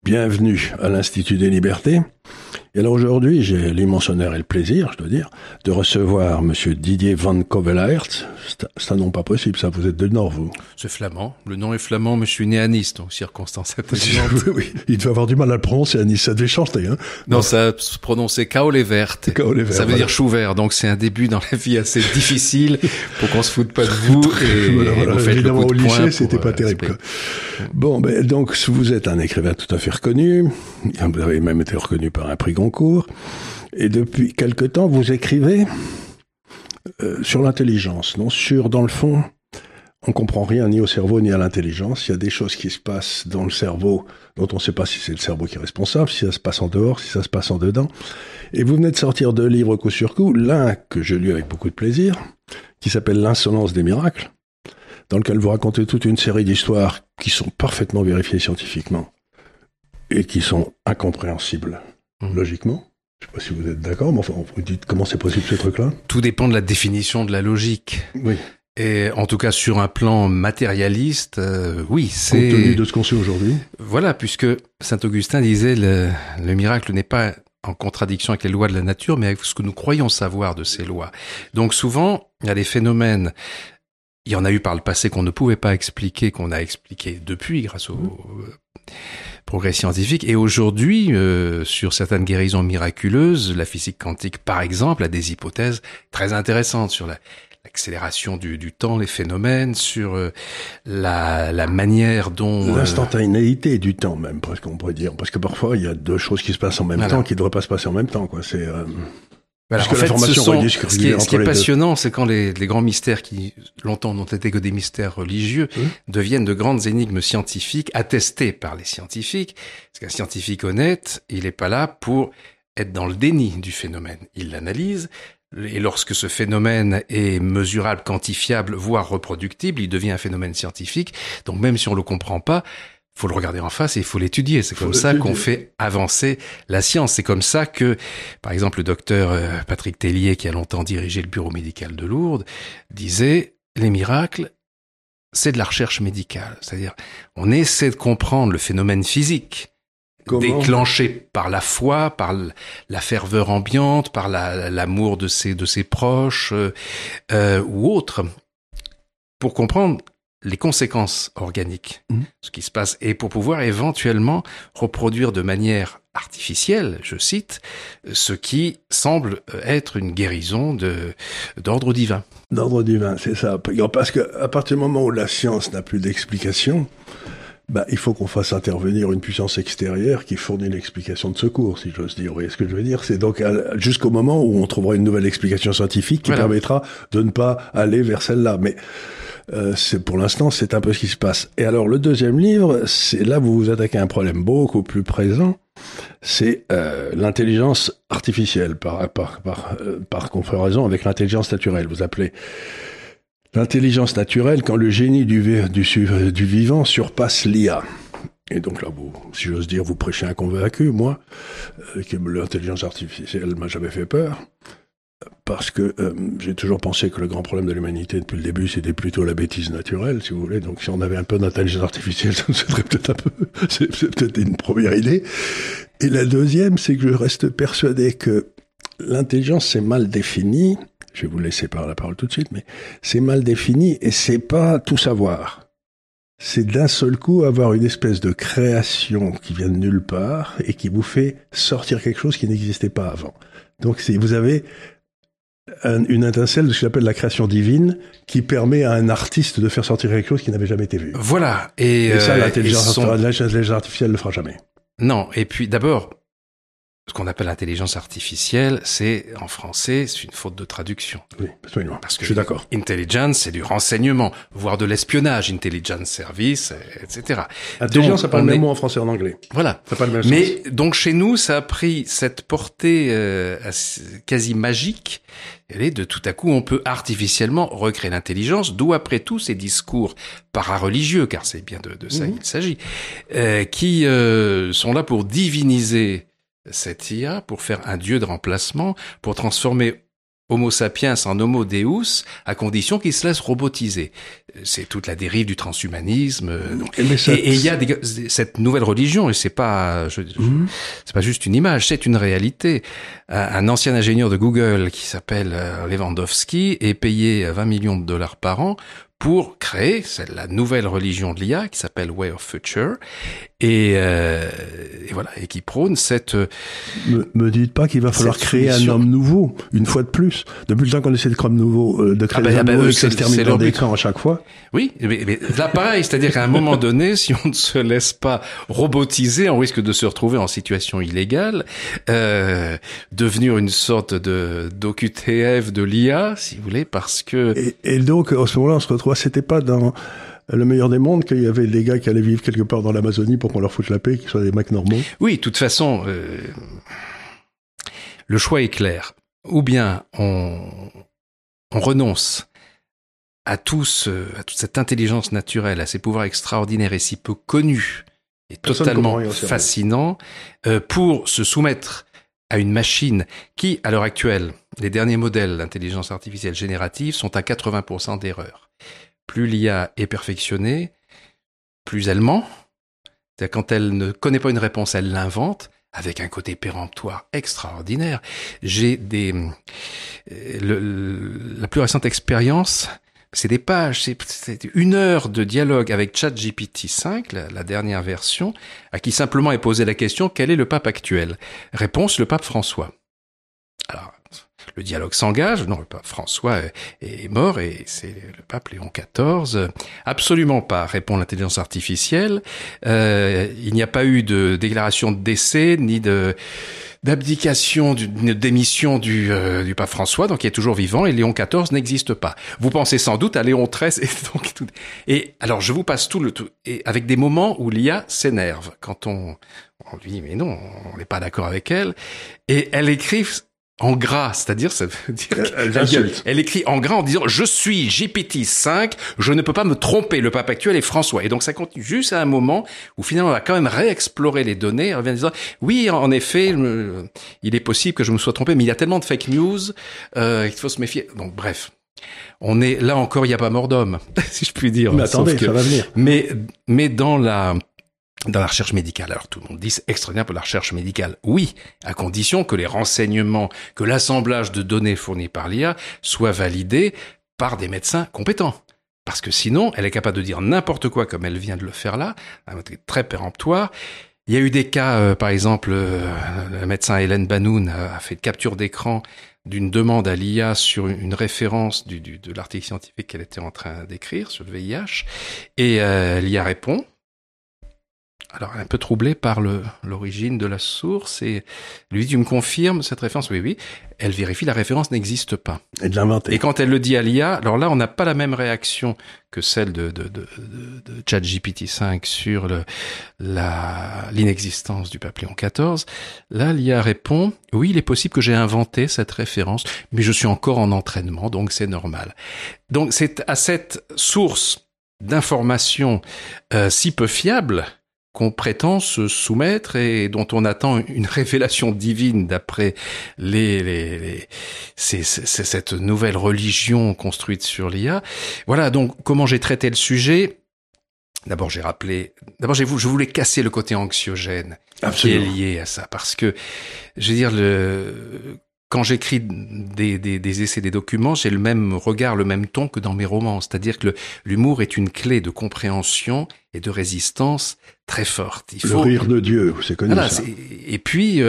Bienvenue à l'Institut des Libertés. Et alors aujourd'hui, j'ai l'immense honneur et le plaisir, je dois dire, de recevoir Monsieur Didier van Cauwelaert. C'est un nom pas possible, ça, vous êtes de Nord, vous. C'est flamand. Le nom est flamand, mais je suis né à Nice, donc circonstance atténuante. Oui, oui, il devait avoir du mal à le prononcer à Nice, ça devait chanter, hein. Non, ça se prononçait Cauwelaert. Ça veut dire chou vert, donc c'est un début dans la vie assez difficile pour qu'on se foute pas de vous et vous faites évidemment, le coup de au lycée, poing c'était pas terrible, quoi. Bon, donc, vous êtes un écrivain tout à fait reconnu. Vous avez même été reconnu par un prix Goncourt. Et depuis quelque temps, vous écrivez sur l'intelligence, non? Dans le fond, on comprend rien ni au cerveau ni à l'intelligence. Il y a des choses qui se passent dans le cerveau dont on ne sait pas si c'est le cerveau qui est responsable, si ça se passe en dehors, si ça se passe en dedans. Et vous venez de sortir 2 livres coup sur coup, l'un que j'ai lu avec beaucoup de plaisir, qui s'appelle L'insolence des miracles, dans lequel vous racontez toute une série d'histoires qui sont parfaitement vérifiées scientifiquement et qui sont incompréhensibles logiquement. Je ne sais pas si vous êtes d'accord, mais enfin, vous dites comment c'est possible ce truc-là? Tout dépend de la définition de la logique. Oui. Et en tout cas, sur un plan matérialiste, oui, c'est... Compte tenu de ce qu'on sait aujourd'hui. Voilà, puisque Saint-Augustin disait le miracle n'est pas en contradiction avec les lois de la nature, mais avec ce que nous croyons savoir de ces lois. Donc souvent, il y a des phénomènes... Il y en a eu par le passé qu'on ne pouvait pas expliquer, qu'on a expliqué depuis grâce au progrès scientifique. Et aujourd'hui, sur certaines guérisons miraculeuses, la physique quantique, par exemple, a des hypothèses très intéressantes sur l'accélération du temps, les phénomènes, sur la manière dont... L'instantanéité du temps même, presque on pourrait dire. Parce que parfois, il y a 2 choses qui se passent en même temps qui ne devraient pas se passer en même temps, quoi. C'est... Voilà, en fait, ce qui est passionnant, c'est quand les grands mystères qui longtemps n'ont été que des mystères religieux deviennent de grandes énigmes scientifiques attestées par les scientifiques. Parce qu'un scientifique honnête, il n'est pas là pour être dans le déni du phénomène. Il l'analyse et lorsque ce phénomène est mesurable, quantifiable, voire reproductible, il devient un phénomène scientifique. Donc même si on le comprend pas, faut le regarder en face et il faut l'étudier. C'est comme ça qu'on fait avancer la science. C'est comme ça que, par exemple, le docteur Patrick Tellier, qui a longtemps dirigé le bureau médical de Lourdes, disait « Les miracles, c'est de la recherche médicale. » C'est-à-dire, on essaie de comprendre le phénomène physique, déclenché par la foi, par la ferveur ambiante, par l'amour de ses proches ou autres, pour comprendre les conséquences organiques, ce qui se passe, et pour pouvoir éventuellement reproduire de manière artificielle, je cite, ce qui semble être une guérison d'ordre divin. D'ordre divin, c'est ça. Parce qu'à partir du moment où la science n'a plus d'explication, il faut qu'on fasse intervenir une puissance extérieure qui fournit l'explication de secours, si j'ose dire. Vous voyez ce que je veux dire? C'est donc jusqu'au moment où on trouvera une nouvelle explication scientifique qui permettra de ne pas aller vers celle-là. Mais pour l'instant, c'est un peu ce qui se passe. Et alors, le 2e livre, c'est là où vous vous attaquez à un problème beaucoup plus présent, c'est l'intelligence artificielle, par comparaison avec l'intelligence naturelle. Vous appelez l'intelligence naturelle quand le génie du vivant surpasse l'IA. Et donc là, si j'ose dire, vous prêchez un convaincu, moi, que l'intelligence artificielle m'a jamais fait peur. Parce que j'ai toujours pensé que le grand problème de l'humanité depuis le début, c'était plutôt la bêtise naturelle, si vous voulez. Donc si on avait un peu d'intelligence artificielle, ça serait peut-être c'est peut-être une première idée. Et la deuxième, c'est que je reste persuadé que l'intelligence, c'est mal défini. Je vais vous laisser la parole tout de suite, mais c'est mal défini et c'est pas tout savoir. C'est d'un seul coup avoir une espèce de création qui vient de nulle part et qui vous fait sortir quelque chose qui n'existait pas avant. Donc vous avez une étincelle de ce que j'appelle la création divine qui permet à un artiste de faire sortir quelque chose qui n'avait jamais été vu. Voilà. Et ça, l'intelligence artificielle ne le fera jamais. Non. Et puis, d'abord, ce qu'on appelle l'intelligence artificielle, c'est, en français, c'est une faute de traduction. Oui, absolument. Parce que je suis d'accord. Intelligence, c'est du renseignement, voire de l'espionnage, intelligence service, etc. Intelligence, ça pas le même mot en français et en anglais. Voilà. Ça pas le même Mais sens. donc chez nous, ça a pris cette portée quasi magique. Et de tout à coup, on peut artificiellement recréer l'intelligence, d'où après tout ces discours para-religieux, car c'est bien de ça qu'il s'agit, qui sont là pour diviniser cette IA, pour faire un dieu de remplacement, pour transformer Homo sapiens en Homo Deus, à condition qu'il se laisse robotiser. C'est toute la dérive du transhumanisme. Et il y a cette nouvelle religion, et c'est pas juste une image, c'est une réalité. Un ancien ingénieur de Google qui s'appelle Lewandowski est payé 20 millions de dollars par an pour créer la nouvelle religion de l'IA qui s'appelle Way of Future et voilà, et qui prône cette... Me dites pas qu'il va falloir créer un homme nouveau, une fois de plus. Depuis le temps qu'on essaie de créer un nouveau, de créer un nouveau, c'est le terminateur d'écran à chaque fois. Oui, mais là pareil, c'est-à-dire qu'à un moment donné, si on ne se laisse pas robotiser, on risque de se retrouver en situation illégale, devenir une sorte d'OQTF de l'IA, si vous voulez, parce que... Et donc, à ce moment-là, on se retrouve, c'était pas dans le meilleur des mondes qu'il y avait des gars qui allaient vivre quelque part dans l'Amazonie pour qu'on leur foute la paix, qu'ils soient des mecs normaux. Oui, de toute façon, le choix est clair. Ou bien on renonce à toute cette intelligence naturelle, à ces pouvoirs extraordinaires et si peu connus et totalement fascinants, pour se soumettre à une machine qui, à l'heure actuelle, les derniers modèles d'intelligence artificielle générative sont à 80% d'erreurs. Plus l'IA est perfectionnée, plus elle ment. C'est-à-dire quand elle ne connaît pas une réponse, elle l'invente, avec un côté péremptoire extraordinaire. J'ai la plus récente expérience, c'est des pages, c'est 1 heure de dialogue avec ChatGPT 5, la dernière version, à qui simplement est posée la question, quel est le pape actuel? Réponse, le pape François. Alors, le dialogue s'engage, non, le pape François est mort et c'est le pape Léon XIV. Absolument pas, répond l'intelligence artificielle. Il n'y a pas eu de déclaration de décès, ni d'abdication, de démission du pape François, donc il est toujours vivant, et Léon XIV n'existe pas. Vous pensez sans doute à Léon XIII, et alors je vous passe tout, et avec des moments où l'IA s'énerve, quand on lui dit, mais non, on n'est pas d'accord avec elle, et elle écrit en gras, c'est-à-dire, ça veut dire elle écrit en gras en disant « Je suis GPT-5, je ne peux pas me tromper, le pape actuel est François ». Et donc ça continue juste à un moment où finalement on va quand même réexplorer les données, en disant « Oui, en effet, il est possible que je me sois trompé, mais il y a tellement de fake news qu'il faut se méfier ». Donc bref, on est là encore, il n'y a pas mort d'homme, si je puis dire. Mais attendez, ça va venir. Mais dans la recherche médicale. Alors tout le monde dit c'est extraordinaire pour la recherche médicale. Oui, à condition que les renseignements, que l'assemblage de données fournies par l'IA soient validés par des médecins compétents. Parce que sinon, elle est capable de dire n'importe quoi comme elle vient de le faire là, un truc très péremptoire. Il y a eu des cas, par exemple, le médecin Hélène Banoun a fait une capture d'écran d'une demande à l'IA sur une référence de l'article scientifique qu'elle était en train d'écrire sur le VIH, et l'IA répond. Alors, un peu troublé par l'origine de la source, et lui dit, tu me confirmes cette référence? Oui, oui. Elle vérifie, la référence n'existe pas. Et de l'inventer. Et quand elle le dit à l'IA, alors là, on n'a pas la même réaction que celle de ChatGPT 5 sur l'inexistence du pape Léon XIV. Là, l'IA répond, oui, il est possible que j'ai inventé cette référence, mais je suis encore en entraînement, donc c'est normal. Donc, c'est à cette source d'information si peu fiable qu'on prétend se soumettre et dont on attend une révélation divine d'après cette nouvelle religion construite sur l'IA. Voilà, donc comment j'ai traité le sujet. D'abord, je voulais casser le côté anxiogène Absolument. Qui est lié à ça, parce que, je veux dire, quand j'écris des essais, des documents, j'ai le même regard, le même ton que dans mes romans. C'est-à-dire que l'humour est une clé de compréhension et de résistance très forte. Le rire de Dieu, c'est connu ça. Et puis,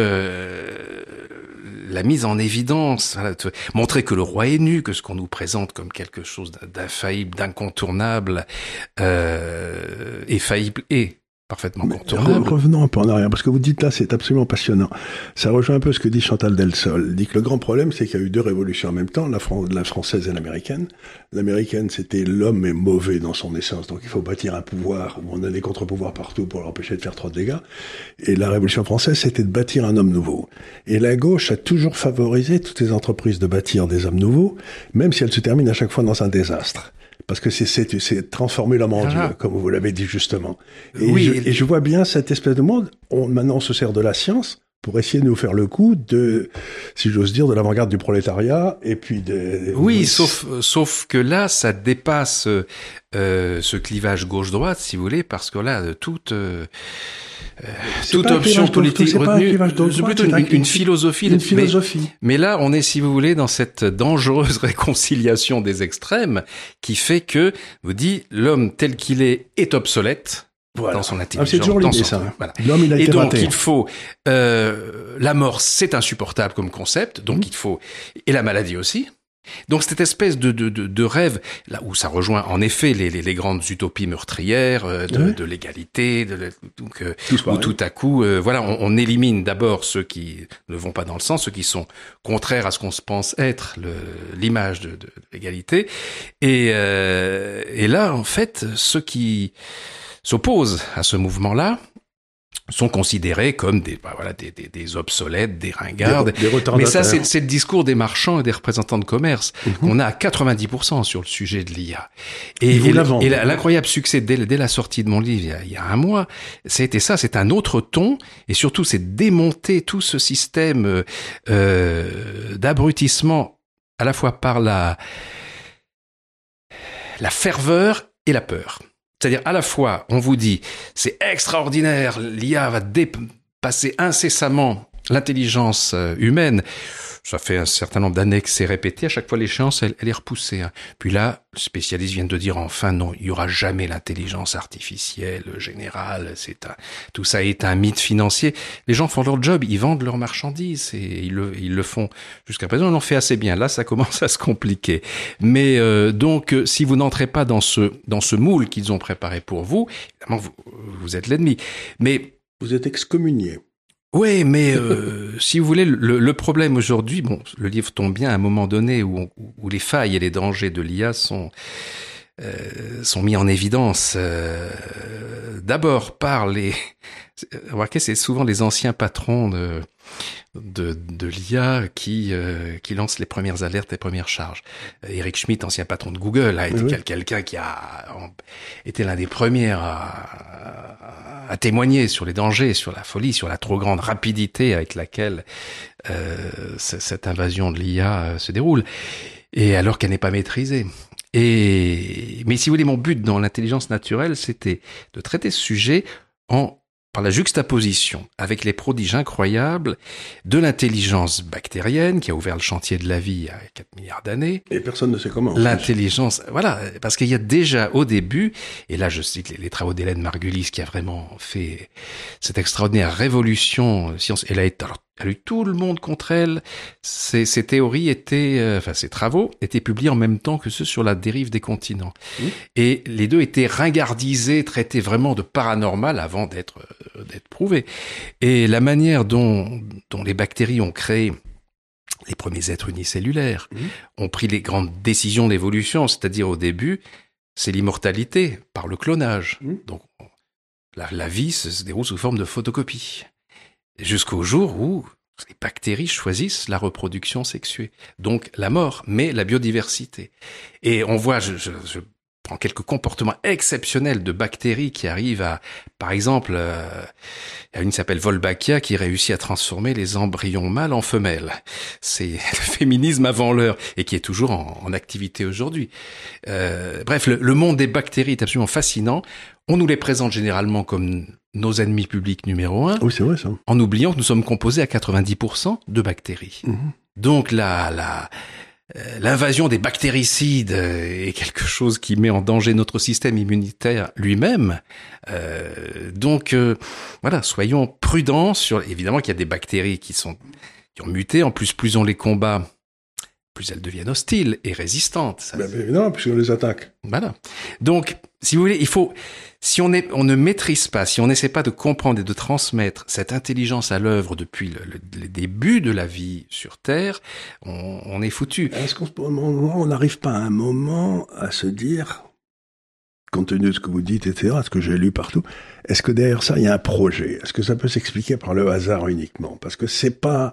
la mise en évidence, montrer que le roi est nu, que ce qu'on nous présente comme quelque chose d'infaillible, d'incontournable, est faillible et parfaitement contournable. Revenons un peu en arrière, parce que vous dites là, c'est absolument passionnant. Ça rejoint un peu ce que dit Chantal Delsol. Elle dit que le grand problème, c'est qu'il y a eu 2 révolutions en même temps, la française et l'américaine. L'américaine, c'était l'homme est mauvais dans son essence, donc il faut bâtir un pouvoir où on a des contre-pouvoirs partout pour l'empêcher de faire trop de dégâts. Et la révolution française, c'était de bâtir un homme nouveau. Et la gauche a toujours favorisé toutes les entreprises de bâtir des hommes nouveaux, même si elles se terminent à chaque fois dans un désastre. Parce que c'est transformer l'homme en Dieu, comme vous l'avez dit justement. Et, oui, je vois bien cette espèce de monde. Maintenant, on se sert de la science pour essayer de nous faire le coup de, si j'ose dire, de l'avant-garde du prolétariat et puis des... Oui, sauf que là, ça dépasse ce clivage gauche-droite, si vous voulez, parce que là, toute option politique retenue, c'est plutôt une philosophie. Une philosophie. Mais là, on est, si vous voulez, dans cette dangereuse réconciliation des extrêmes qui fait que, vous dites, l'homme tel qu'il est obsolète. Voilà. Dans son intelligence. C'est toujours l'idée, ça. Voilà. L'homme, il a été donc, raté. il faut... la mort, c'est insupportable comme concept, donc il faut... Et la maladie aussi. Donc, cette espèce de rêve, là où ça rejoint, en effet, les grandes utopies meurtrières de l'égalité, où tout à coup, voilà, on élimine d'abord ceux qui ne vont pas dans le sens, ceux qui sont contraires à ce qu'on se pense être l'image de l'égalité. Et là, en fait, ceux qui s'opposent à ce mouvement-là sont considérés comme des obsolètes, des ringards. Des retardataires. Mais ça, c'est le discours des marchands et des représentants de commerce. On a à 90% sur le sujet de l'IA. Et l'incroyable succès dès la sortie de mon livre, il y a un mois, c'était ça, c'est un autre ton, et surtout, c'est démonter tout ce système d'abrutissement, à la fois par la ferveur et la peur. C'est-à-dire, à la fois, on vous dit, c'est extraordinaire, l'IA va dépasser incessamment l'intelligence humaine. Ça fait un certain nombre d'années que c'est répété. À chaque fois, l'échéance, elle est repoussée. Puis là, les spécialistes viennent de dire, enfin, non, il y aura jamais l'intelligence artificielle générale. Tout ça est un mythe financier. Les gens font leur job, ils vendent leurs marchandises et ils le font. Jusqu'à présent, on en fait assez bien. Là, ça commence à se compliquer. Mais donc, si vous n'entrez pas dans ce moule qu'ils ont préparé pour vous, évidemment, vous êtes l'ennemi. Mais vous êtes excommunié. Oui, mais si vous voulez, le problème aujourd'hui, bon, le livre tombe bien à un moment donné où les failles et les dangers de l'IA sont mis en évidence. D'abord par remarquez, c'est souvent les anciens patrons de l'IA qui lancent les premières alertes, les premières charges. Eric Schmidt, ancien patron de Google, a été quelqu'un qui a été l'un des premiers à témoigner sur les dangers, sur la folie, sur la trop grande rapidité avec laquelle cette invasion de l'IA se déroule, et alors qu'elle n'est pas maîtrisée. Mais si vous voulez, mon but dans l'intelligence naturelle, c'était de traiter ce sujet par la juxtaposition avec les prodiges incroyables de l'intelligence bactérienne qui a ouvert le chantier de la vie il y a 4 milliards d'années. Et personne ne sait comment. L'intelligence, voilà, parce qu'il y a déjà au début, et là je cite les travaux d'Hélène Margulis qui a vraiment fait cette extraordinaire révolution science. Elle a eu tout le monde contre elle. Ses théories ses travaux étaient publiés en même temps que ceux sur la dérive des continents. Et les deux étaient ringardisés, traités vraiment de paranormal avant d'être prouvés. Et la manière dont les bactéries ont créé les premiers êtres unicellulaires, ont pris les grandes décisions d'évolution, c'est-à-dire au début, c'est l'immortalité par le clonage. Donc, la vie se déroule sous forme de photocopie. Jusqu'au jour où les bactéries choisissent la reproduction sexuée. Donc la mort, mais la biodiversité. Et on voit, je prends quelques comportements exceptionnels de bactéries qui arrivent par exemple, il y a une qui s'appelle Wolbachia qui réussit à transformer les embryons mâles en femelles. C'est le féminisme avant l'heure et qui est toujours en activité aujourd'hui. Bref, le monde des bactéries est absolument fascinant. On nous les présente généralement comme nos ennemis publics numéro 1. Oui, c'est vrai ça. En oubliant que nous sommes composés à 90% de bactéries. Donc l'invasion des bactéricides est quelque chose qui met en danger notre système immunitaire lui-même. Donc voilà, soyons prudents évidemment qu'il y a des bactéries qui ont muté. En plus on les combat, plus elles deviennent hostiles et résistantes. Non, puisqu'on les attaque. Voilà. Donc, si vous voulez, si on ne maîtrise pas, si on n'essaie pas de comprendre et de transmettre cette intelligence à l'œuvre depuis le début de la vie sur Terre, on est foutu. Est-ce qu'on n'arrive pas à un moment à se dire, compte tenu de ce que vous dites, etc., ce que j'ai lu partout, est-ce que derrière ça, il y a un projet? Est-ce que ça peut s'expliquer par le hasard uniquement? Parce que c'est pas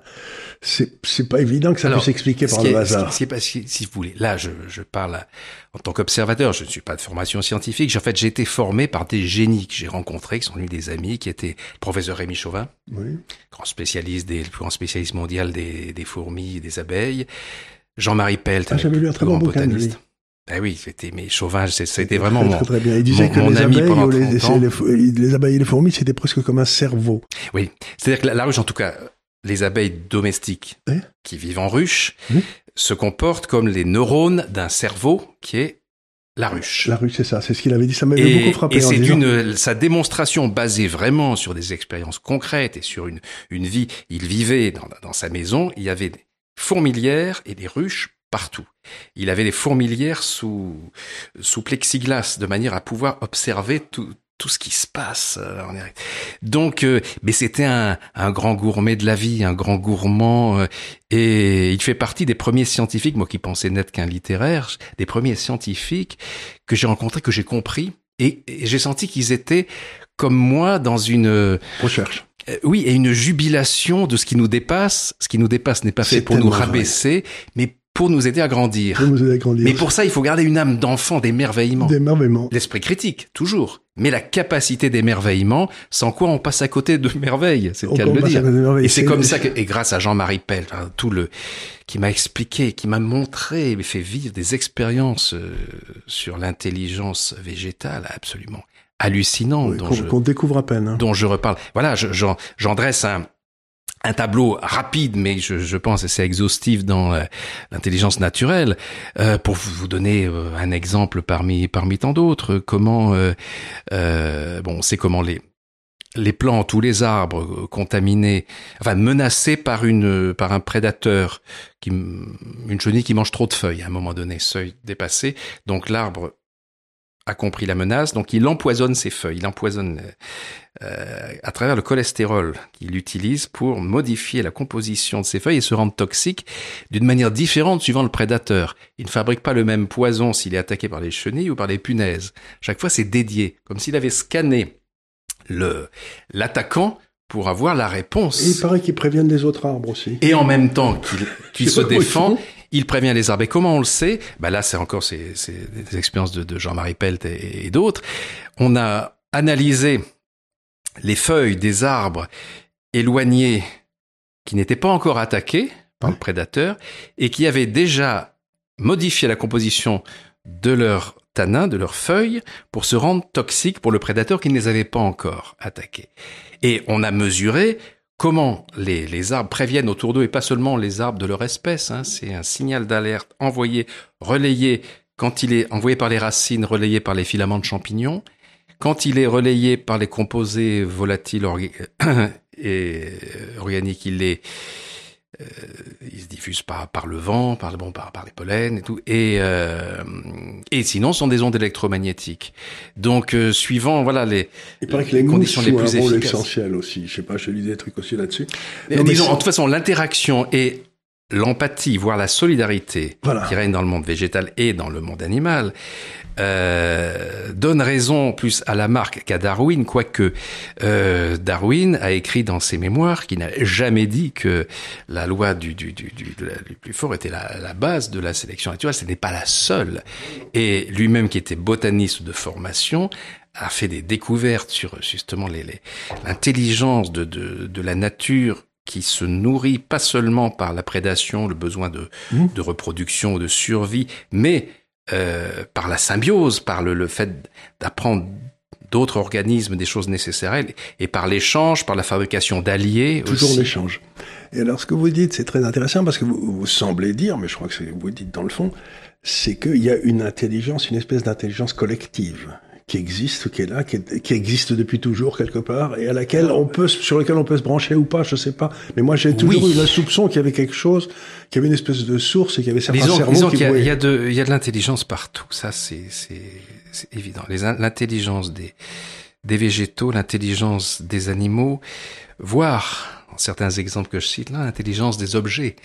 évident que ça puisse s'expliquer par le hasard. Si vous voulez, là, je parle en tant qu'observateur, je ne suis pas de formation scientifique. En fait, j'ai été formé par des génies que j'ai rencontrés, qui sont devenus des amis, qui étaient le professeur Rémi Chauvin, le plus grand spécialiste mondial des fourmis et des abeilles, Jean-Marie Pelt, j'avais lu un très bon botaniste. Ben oui, mais Chauvin, c'était vraiment très bien. Il disait que les abeilles, les abeilles et les fourmis, c'était presque comme un cerveau. Oui. C'est-à-dire que la ruche, en tout cas, les abeilles domestiques qui vivent en ruche, se comportent comme les neurones d'un cerveau qui est la ruche. La ruche, c'est ça. C'est ce qu'il avait dit. Ça m'avait beaucoup frappé. Et c'est sa démonstration basée vraiment sur des expériences concrètes et sur une vie. Il vivait dans sa maison. Il y avait des fourmilières et des ruches partout. Il avait les fourmilières sous plexiglas de manière à pouvoir observer tout ce qui se passe. Donc, mais c'était un grand gourmet de la vie, un grand gourmand, et il fait partie des premiers scientifiques, moi qui pensais n'être qu'un littéraire, des premiers scientifiques que j'ai rencontrés, que j'ai compris, et j'ai senti qu'ils étaient comme moi dans une recherche. Oui, et une jubilation de ce qui nous dépasse. Ce qui nous dépasse n'est pas fait pour nous rabaisser, mais pour nous aider à grandir. Mais pour ça, il faut garder une âme d'enfant, d'émerveillement. L'esprit critique, toujours. Mais la capacité d'émerveillement, sans quoi on passe à côté de merveilles, c'est le cas de le dire. Et c'est comme ça que, et grâce à Jean-Marie Pelt, qui m'a expliqué, qui m'a montré, fait vivre des expériences sur l'intelligence végétale absolument hallucinantes. Qu'on découvre à peine. Dont je reparle. Voilà, j'en dresse un tableau rapide, mais je pense que c'est exhaustif dans l'intelligence naturelle, pour vous donner un exemple parmi tant d'autres. Comment, on sait comment les plantes ou les arbres contaminés, menacés par un prédateur, une chenille qui mange trop de feuilles à un moment donné, seuil dépassé. Donc l'arbre a compris la menace, donc il empoisonne ses feuilles, il empoisonne à travers le cholestérol qu'il utilise pour modifier la composition de ses feuilles et se rendre toxique d'une manière différente suivant le prédateur. Il ne fabrique pas le même poison s'il est attaqué par les chenilles ou par les punaises. Chaque fois, c'est dédié, comme s'il avait scanné l'attaquant pour avoir la réponse. Et il paraît qu'ils préviennent les autres arbres aussi. Et en même temps qu'il se défend, il prévient les arbres. Et comment on le sait? Là, c'est encore c'est des expériences de Jean-Marie Pelt et d'autres. On a analysé les feuilles des arbres éloignés qui n'étaient pas encore attaqués par le prédateur et qui avaient déjà modifié la composition de leurs tanins, de leurs feuilles, pour se rendre toxiques pour le prédateur qui ne les avait pas encore attaqués. Et on a mesuré comment les arbres préviennent autour d'eux, et pas seulement les arbres de leur espèce, c'est un signal d'alerte envoyé, relayé, quand il est envoyé par les racines, relayé par les filaments de champignons, quand il est relayé par les composés volatiles et organiques, il se diffuse par le vent, par les pollens et tout, et sinon ce sont des ondes électromagnétiques. Donc suivant les conditions les plus efficaces. Il paraît que les mouches jouent un rôle essentiel aussi. Je sais pas, je lis des trucs aussi là-dessus. Disons, en toute façon, l'interaction et l'empathie, voire la solidarité qui règne dans le monde végétal et dans le monde animal, donne raison plus à Lamarck qu'à Darwin, quoique Darwin a écrit dans ses mémoires qu'il n'a jamais dit que la loi du plus fort était la base de la sélection naturelle. Ce n'est pas la seule. Et lui-même, qui était botaniste de formation, a fait des découvertes sur justement l'intelligence de la nature, qui se nourrit pas seulement par la prédation, le besoin de reproduction ou de survie, mais par la symbiose, par le fait d'apprendre d'autres organismes des choses nécessaires, et par l'échange, par la fabrication d'alliés. Toujours aussi. L'échange. Et alors ce que vous dites, c'est très intéressant, parce que vous semblez dire, mais je crois que vous dites dans le fond, c'est qu'il y a une intelligence, une espèce d'intelligence collective qui existe, qui est là, qui existe depuis toujours quelque part, et sur laquelle on peut se brancher ou pas, je sais pas. Mais moi, j'ai toujours eu la soupçon qu'il y avait quelque chose, qu'il y avait une espèce de source et qu'il y avait certains cerveaux disons qu'il y a de l'intelligence partout. Ça, c'est évident. L'intelligence des végétaux, l'intelligence des animaux, voire, dans certains exemples que je cite là, l'intelligence des objets.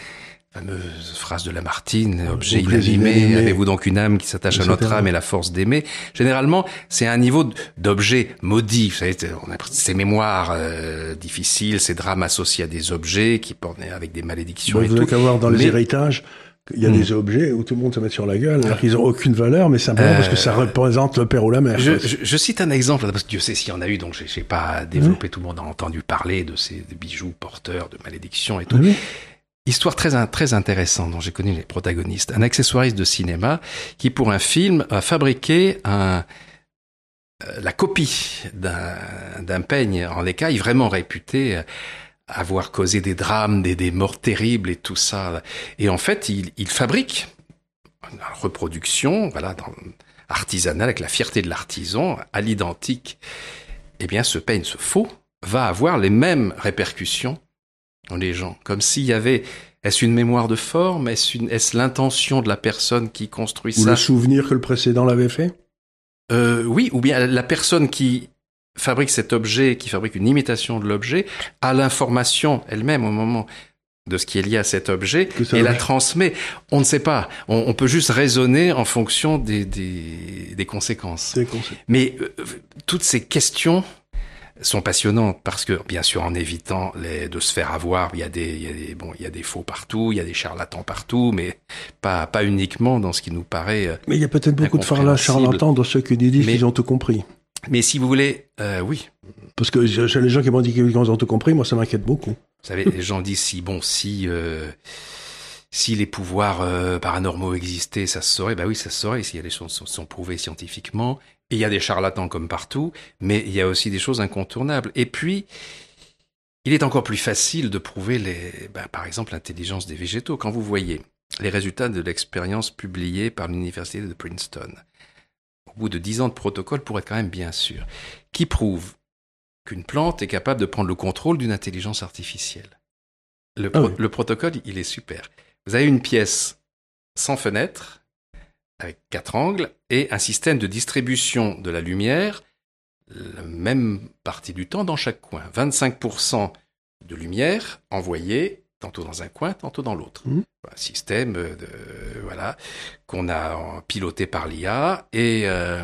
fameuse phrase de Lamartine, objet inanimé, avez-vous donc une âme qui s'attache à notre âme et la force d'aimer? Généralement, c'est un niveau d'objet maudit. Vous savez, on a ces mémoires difficiles, ces drames associés à des objets qui portent avec des malédictions et tout. Vous avez qu'à voir dans les héritages, il y a des objets où tout le monde se met sur la gueule, alors qu'ils n'ont aucune valeur, mais simplement parce que ça représente le père ou la mère. Je cite un exemple, parce que Dieu sait s'il y en a eu, donc j'ai pas développé, tout le monde a entendu parler de ces bijoux porteurs de malédictions et tout. Oui. Histoire très intéressante dont j'ai connu les protagonistes. Un accessoiriste de cinéma qui, pour un film, a fabriqué la copie d'un peigne en écaille vraiment réputé avoir causé des drames, des morts terribles et tout ça. Et en fait, il fabrique une reproduction, voilà, artisanale, avec la fierté de l'artisan, à l'identique. Eh bien, ce peigne, ce faux, va avoir les mêmes répercussions dans les gens. Comme s'il y avait, est-ce une mémoire de forme? Est-ce l'intention de la personne qui construit ça? Ou le souvenir que le précédent l'avait fait? Oui, ou bien la personne qui fabrique cet objet, qui fabrique une imitation de l'objet, a l'information elle-même au moment de ce qui est lié à cet objet et la transmet. On ne sait pas. On peut juste raisonner en fonction des conséquences. Mais toutes ces questions sont passionnantes parce que, bien sûr, en évitant de se faire avoir, il y a des faux partout, il y a des charlatans partout, mais pas uniquement dans ce qui nous paraît. Mais il y a peut-être beaucoup de charlatans dans ceux qui disent qu'ils ont tout compris. Mais si vous voulez, oui. Parce que j'ai les gens qui m'ont dit qu'ils ont tout compris, moi ça m'inquiète beaucoup. Vous savez, les gens disent si les pouvoirs paranormaux existaient, ça se saurait. Bah oui, ça se saurait. S'il y a des choses qui sont prouvées scientifiquement. Et il y a des charlatans comme partout, mais il y a aussi des choses incontournables. Et puis, il est encore plus facile de prouver par exemple, l'intelligence des végétaux. Quand vous voyez les résultats de l'expérience publiée par l'université de Princeton, au bout de 10 ans de protocole, pour être quand même bien sûr, qui prouve qu'une plante est capable de prendre le contrôle d'une intelligence artificielle. Le protocole, il est super. Vous avez une pièce sans fenêtre, avec 4 angles, et un système de distribution de la lumière, la même partie du temps dans chaque coin. 25% de lumière envoyée, tantôt dans un coin, tantôt dans l'autre. Un système qu'on a piloté par l'IA, et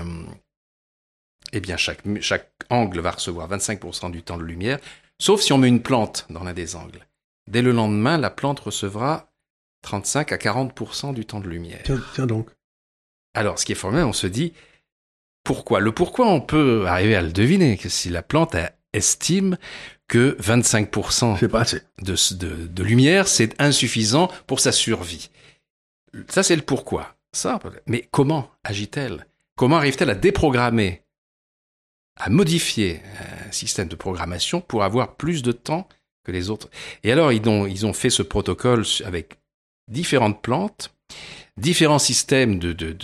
bien chaque angle va recevoir 25% du temps de lumière, sauf si on met une plante dans l'un des angles. Dès le lendemain, la plante recevra 35 à 40% du temps de lumière. Tiens donc. Alors, ce qui est formidable, on se dit, pourquoi? Le pourquoi, on peut arriver à le deviner, que si la plante estime que 25% de lumière, c'est insuffisant pour sa survie. Ça, c'est le pourquoi. Mais comment agit-elle? Comment arrive-t-elle à déprogrammer, à modifier un système de programmation pour avoir plus de temps que les autres? Et alors, ils ont fait ce protocole avec différentes plantes, différents systèmes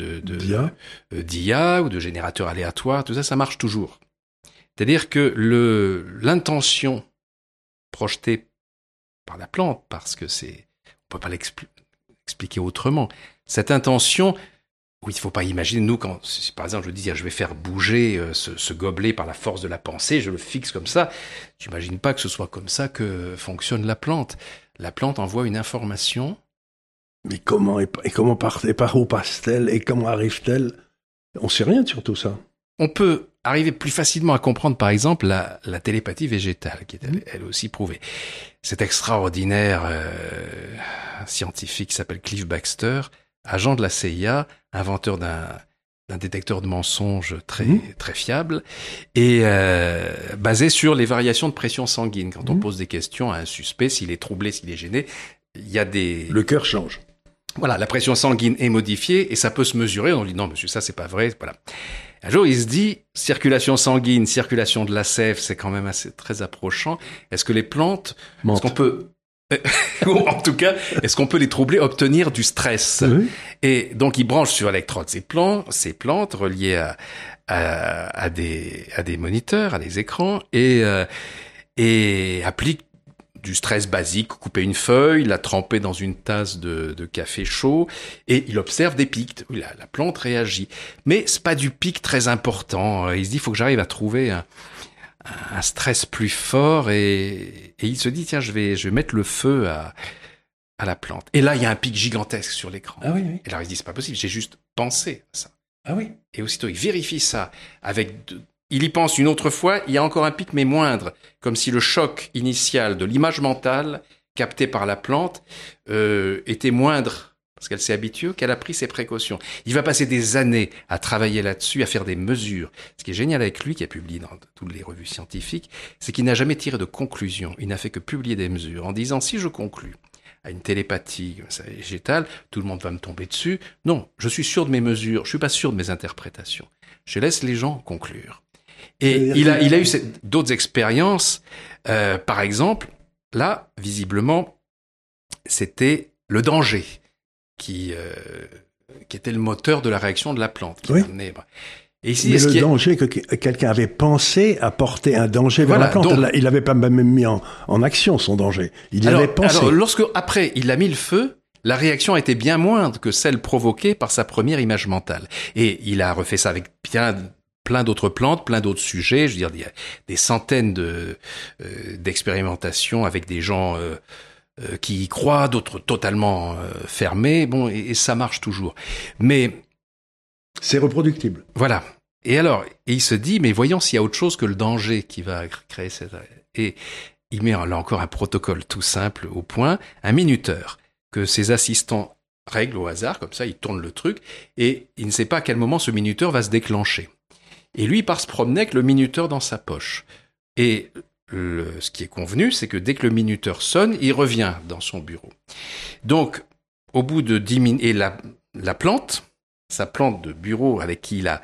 d'IA ou de générateurs aléatoires, tout ça, ça marche toujours. C'est-à-dire que l'intention projetée par la plante, parce que on peut pas l'expliquer autrement, cette intention, oui, il faut pas imaginer, nous, quand, par exemple, je dis, je vais faire bouger ce gobelet par la force de la pensée, je le fixe comme ça, j'imagine pas que ce soit comme ça que fonctionne la plante. La plante envoie une information. Mais comment par où passe-t-elle et comment arrive-t-elle? On sait rien sur tout ça. On peut arriver plus facilement à comprendre, par exemple, la télépathie végétale, qui est elle aussi prouvée. Cet extraordinaire scientifique qui s'appelle Cliff Baxter, agent de la CIA, inventeur d'un détecteur de mensonges très fiable, et basé sur les variations de pression sanguine. Quand on pose des questions à un suspect, s'il est troublé, s'il est gêné, il y a Le cœur change. Voilà, la pression sanguine est modifiée et ça peut se mesurer. On dit non, monsieur, ça c'est pas vrai. Voilà. Un jour, il se dit circulation sanguine, circulation de la sève, c'est quand même très approchant. Est-ce que les plantes, est-ce qu'on peut, ou en tout cas, est-ce qu'on peut les troubler, obtenir du stress? Oui. Et donc, il branche sur électrode ces plantes reliées à des moniteurs, à des écrans, et applique du stress basique, couper une feuille, la tremper dans une tasse de café chaud, et il observe des pics. La plante réagit. Mais c'est pas du pic très important. Il se dit, il faut que j'arrive à trouver un stress plus fort, et il se dit, tiens, je vais mettre le feu à à la plante. Et là, il y a un pic gigantesque sur l'écran. Ah oui, oui. Et là, il se dit, c'est pas possible, j'ai juste pensé à ça. Ah oui. Et aussitôt, il vérifie ça il y pense une autre fois, il y a encore un pic, mais moindre. Comme si le choc initial de l'image mentale captée par la plante était moindre, parce qu'elle s'est habituée, qu'elle a pris ses précautions. Il va passer des années à travailler là-dessus, à faire des mesures. Ce qui est génial avec lui, qui a publié dans toutes les revues scientifiques, c'est qu'il n'a jamais tiré de conclusion. Il n'a fait que publier des mesures en disant, si je conclus à une télépathie végétale, tout le monde va me tomber dessus. Non, je suis sûr de mes mesures, je suis pas sûr de mes interprétations. Je laisse les gens conclure. Et il a eu d'autres expériences. Par exemple, là, visiblement, c'était le danger qui était le moteur de la réaction de la plante. Oui. Et ici, mais le danger que quelqu'un avait pensé apporter un danger vers la plante, donc, il n'avait pas même mis en action son danger. Il y avait pensé. Alors, après il a mis le feu, la réaction était bien moindre que celle provoquée par sa première image mentale. Et il a refait ça avec plein d'autres plantes, plein d'autres sujets. Je veux dire, il y a des centaines d'expérimentations avec des gens qui y croient, d'autres totalement fermés. Bon, et ça marche toujours. Mais c'est reproductible. Voilà. Et alors, il se dit, mais voyons s'il y a autre chose que le danger qui va créer cette... Et il met là encore un protocole tout simple au point, un minuteur, que ses assistants règlent au hasard, comme ça, ils tournent le truc, et il ne sait pas à quel moment ce minuteur va se déclencher. Et lui, il part se promener avec le minuteur dans sa poche. Et ce qui est convenu, c'est que dès que le minuteur sonne, il revient dans son bureau. Donc, au bout de 10 minutes... Et la plante... Sa plante de bureau avec qui il a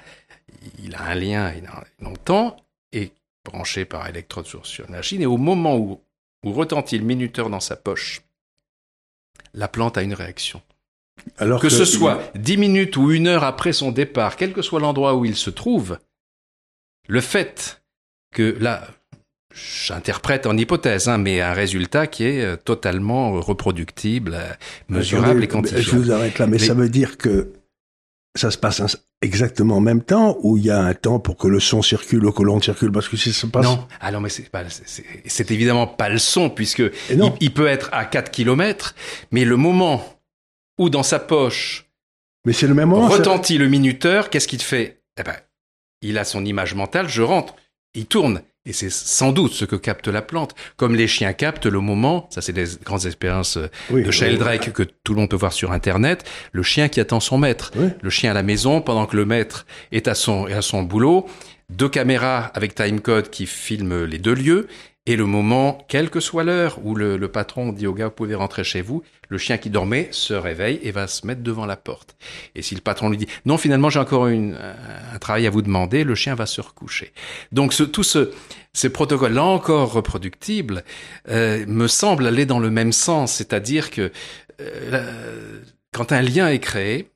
un lien il a longtemps est branchée par électrode sur la machine. Et au moment où retentit le minuteur dans sa poche, la plante a une réaction. Alors que ce soit 10 minutes ou 1 heure après son départ, quel que soit l'endroit où il se trouve, le fait que là, j'interprète en hypothèse, mais un résultat qui est totalement reproductible, mesurable et quantifiable. Je vous arrête là, mais ça veut dire que ça se passe exactement en même temps ou il y a un temps pour que le son circule ou que l'onde circule parce que si ça se passe... Non, alors mais c'est évidemment pas le son puisque il peut être à 4 km, mais le moment où dans sa poche mais c'est le même moment, retentit le minuteur, qu'est-ce qu'il fait ? Eh ben, il a son image mentale, je rentre, il tourne. Et c'est sans doute ce que capte la plante. Comme les chiens captent le moment, ça c'est des grandes expériences de Sheldrake que tout le monde peut voir sur Internet, le chien qui attend son maître. Oui. Le chien à la maison, pendant que le maître est à son boulot, 2 caméras avec timecode qui filment les 2 lieux, et le moment, quelle que soit l'heure, où le patron dit au gars, vous pouvez rentrer chez vous, le chien qui dormait se réveille et va se mettre devant la porte. Et si le patron lui dit, non, finalement, j'ai encore un travail à vous demander, le chien va se recoucher. Donc, ces protocoles, là encore reproductibles, me semblent aller dans le même sens. C'est-à-dire que quand un lien est créé,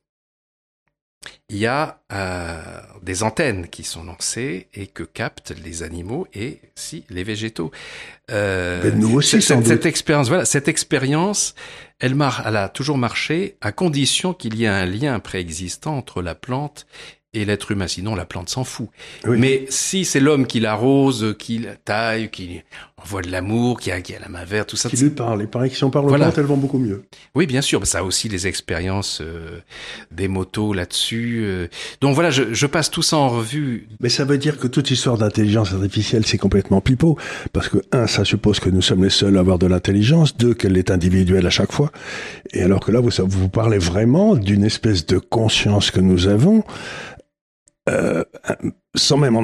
il y a des antennes qui sont lancées et que captent les animaux et les végétaux. Nous aussi, cette expérience, elle a toujours marché à condition qu'il y ait un lien préexistant entre la plante et l'être humain. Sinon, la plante s'en fout. Oui. Mais si c'est l'homme qui l'arrose, qui la taille, qui envoie de l'amour, qui a la main verte, tout ça... Qui lui parle. Et pareil que si on parle aux plantes, elles vont beaucoup mieux. Oui, bien sûr. Ça a aussi les expériences des motos là-dessus. Donc voilà, je passe tout ça en revue. Mais ça veut dire que toute histoire d'intelligence artificielle, c'est complètement pipeau. Parce que, 1, ça suppose que nous sommes les seuls à avoir de l'intelligence. 2, qu'elle est individuelle à chaque fois. Et alors que là, vous parlez vraiment d'une espèce de conscience que nous avons... sans même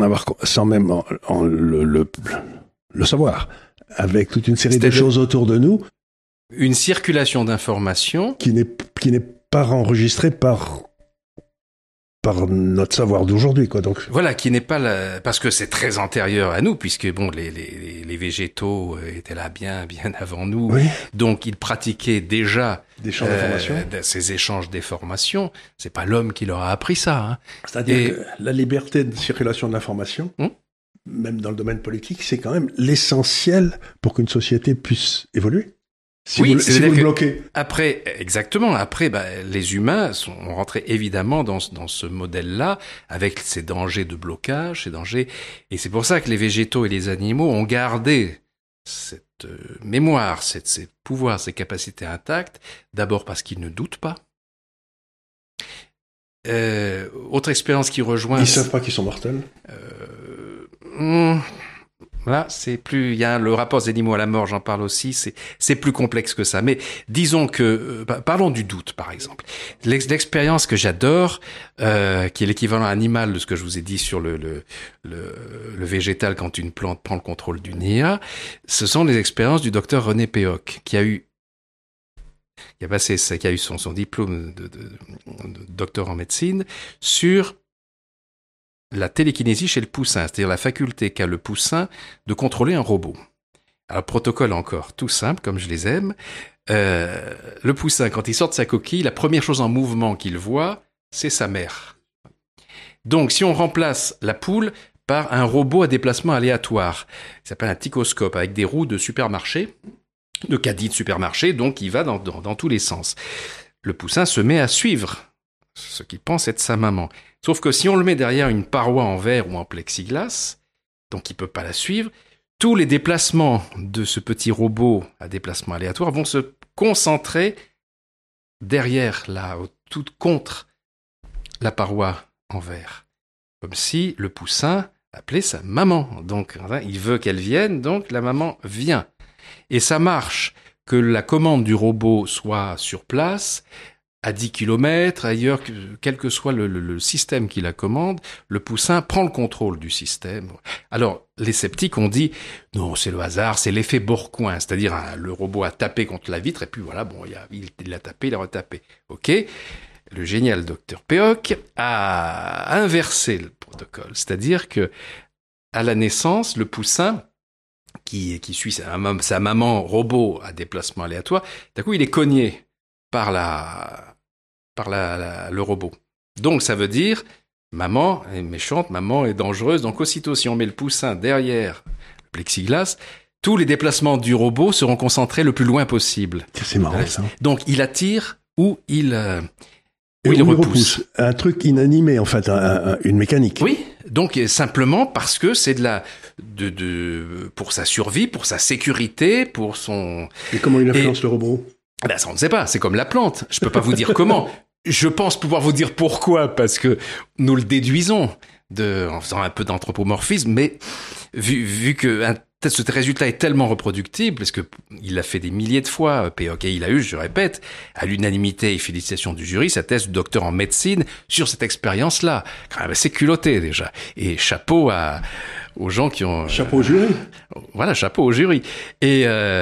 le savoir, avec toute une série de choses autour de nous. Une circulation d'informations qui n'est pas enregistrée par notre savoir d'aujourd'hui, quoi. Donc voilà, qui n'est pas parce que c'est très antérieur à nous, puisque bon, les végétaux étaient là bien avant nous. Oui. Donc ils pratiquaient déjà des échanges d'informations. Ces échanges d'informations. C'est pas l'homme qui leur a appris ça. Hein. C'est-à-dire que la liberté de circulation de l'information, même dans le domaine politique, c'est quand même l'essentiel pour qu'une société puisse évoluer. Si vous le bloquez. Après, les humains sont rentrés évidemment dans ce modèle-là, avec ces dangers de blocage, ces dangers. Et c'est pour ça que les végétaux et les animaux ont gardé mémoire, ces pouvoirs, ces capacités intactes, d'abord parce qu'ils ne doutent pas. Autre expérience qui rejoint... Ils savent pas qu'ils sont mortels. Là, il y a le rapport des animaux à la mort, j'en parle aussi, c'est plus complexe que ça. Mais disons que, parlons du doute, par exemple. L'expérience que j'adore, qui est l'équivalent animal de ce que je vous ai dit sur le végétal quand une plante prend le contrôle d'une IA, ce sont les expériences du docteur René Péoc, qui a eu son diplôme de docteur en médecine sur la télékinésie chez le poussin, c'est-à-dire la faculté qu'a le poussin de contrôler un robot. Alors, protocole encore tout simple, comme je les aime. Le poussin, quand il sort de sa coquille, la première chose en mouvement qu'il voit, c'est sa mère. Donc, si on remplace la poule par un robot à déplacement aléatoire, il s'appelle un tachoscope, avec des roues de supermarché, de caddie de supermarché, donc il va dans tous les sens. Le poussin se met à suivre ce qu'il pense être sa maman. Sauf que si on le met derrière une paroi en verre ou en plexiglas, donc il peut pas la suivre, tous les déplacements de ce petit robot à déplacement aléatoire vont se concentrer derrière tout contre la paroi en verre. Comme si le poussin appelait sa maman. Donc il veut qu'elle vienne, donc la maman vient. Et ça marche que la commande du robot soit sur place, à 10 km, ailleurs, quel que soit le système qui la commande, le poussin prend le contrôle du système. Alors, les sceptiques ont dit, non, c'est le hasard, c'est l'effet Bourcoing, c'est-à-dire le robot a tapé contre la vitre, et puis voilà, bon, il a tapé, il a retapé. Ok. Le génial docteur Péoc a inversé le protocole, c'est-à-dire que à la naissance, le poussin, qui suit sa maman robot à déplacement aléatoire, d'un coup, il est cogné par le robot. Donc, ça veut dire, maman est méchante, maman est dangereuse. Donc, aussitôt, si on met le poussin derrière le plexiglas, tous les déplacements du robot seront concentrés le plus loin possible. C'est marrant, ça. Donc, il attire ou il repousse. Un truc inanimé, en fait, une mécanique. Oui, donc simplement parce que c'est pour sa survie, pour sa sécurité, pour son... Et comment il influence le robot ? Ça, on ne sait pas. C'est comme la plante. Je peux pas vous dire comment. Je pense pouvoir vous dire pourquoi, parce que nous le déduisons en faisant un peu d'anthropomorphisme, mais vu que ce résultat est tellement reproductible, parce que il l'a fait des milliers de fois, Péoc, et il a eu, je répète, à l'unanimité et félicitations du jury, sa thèse de docteur en médecine sur cette expérience-là. Quand même, c'est culotté, déjà. Et chapeau aux gens qui ont... Chapeau au jury. Voilà, chapeau au jury. Et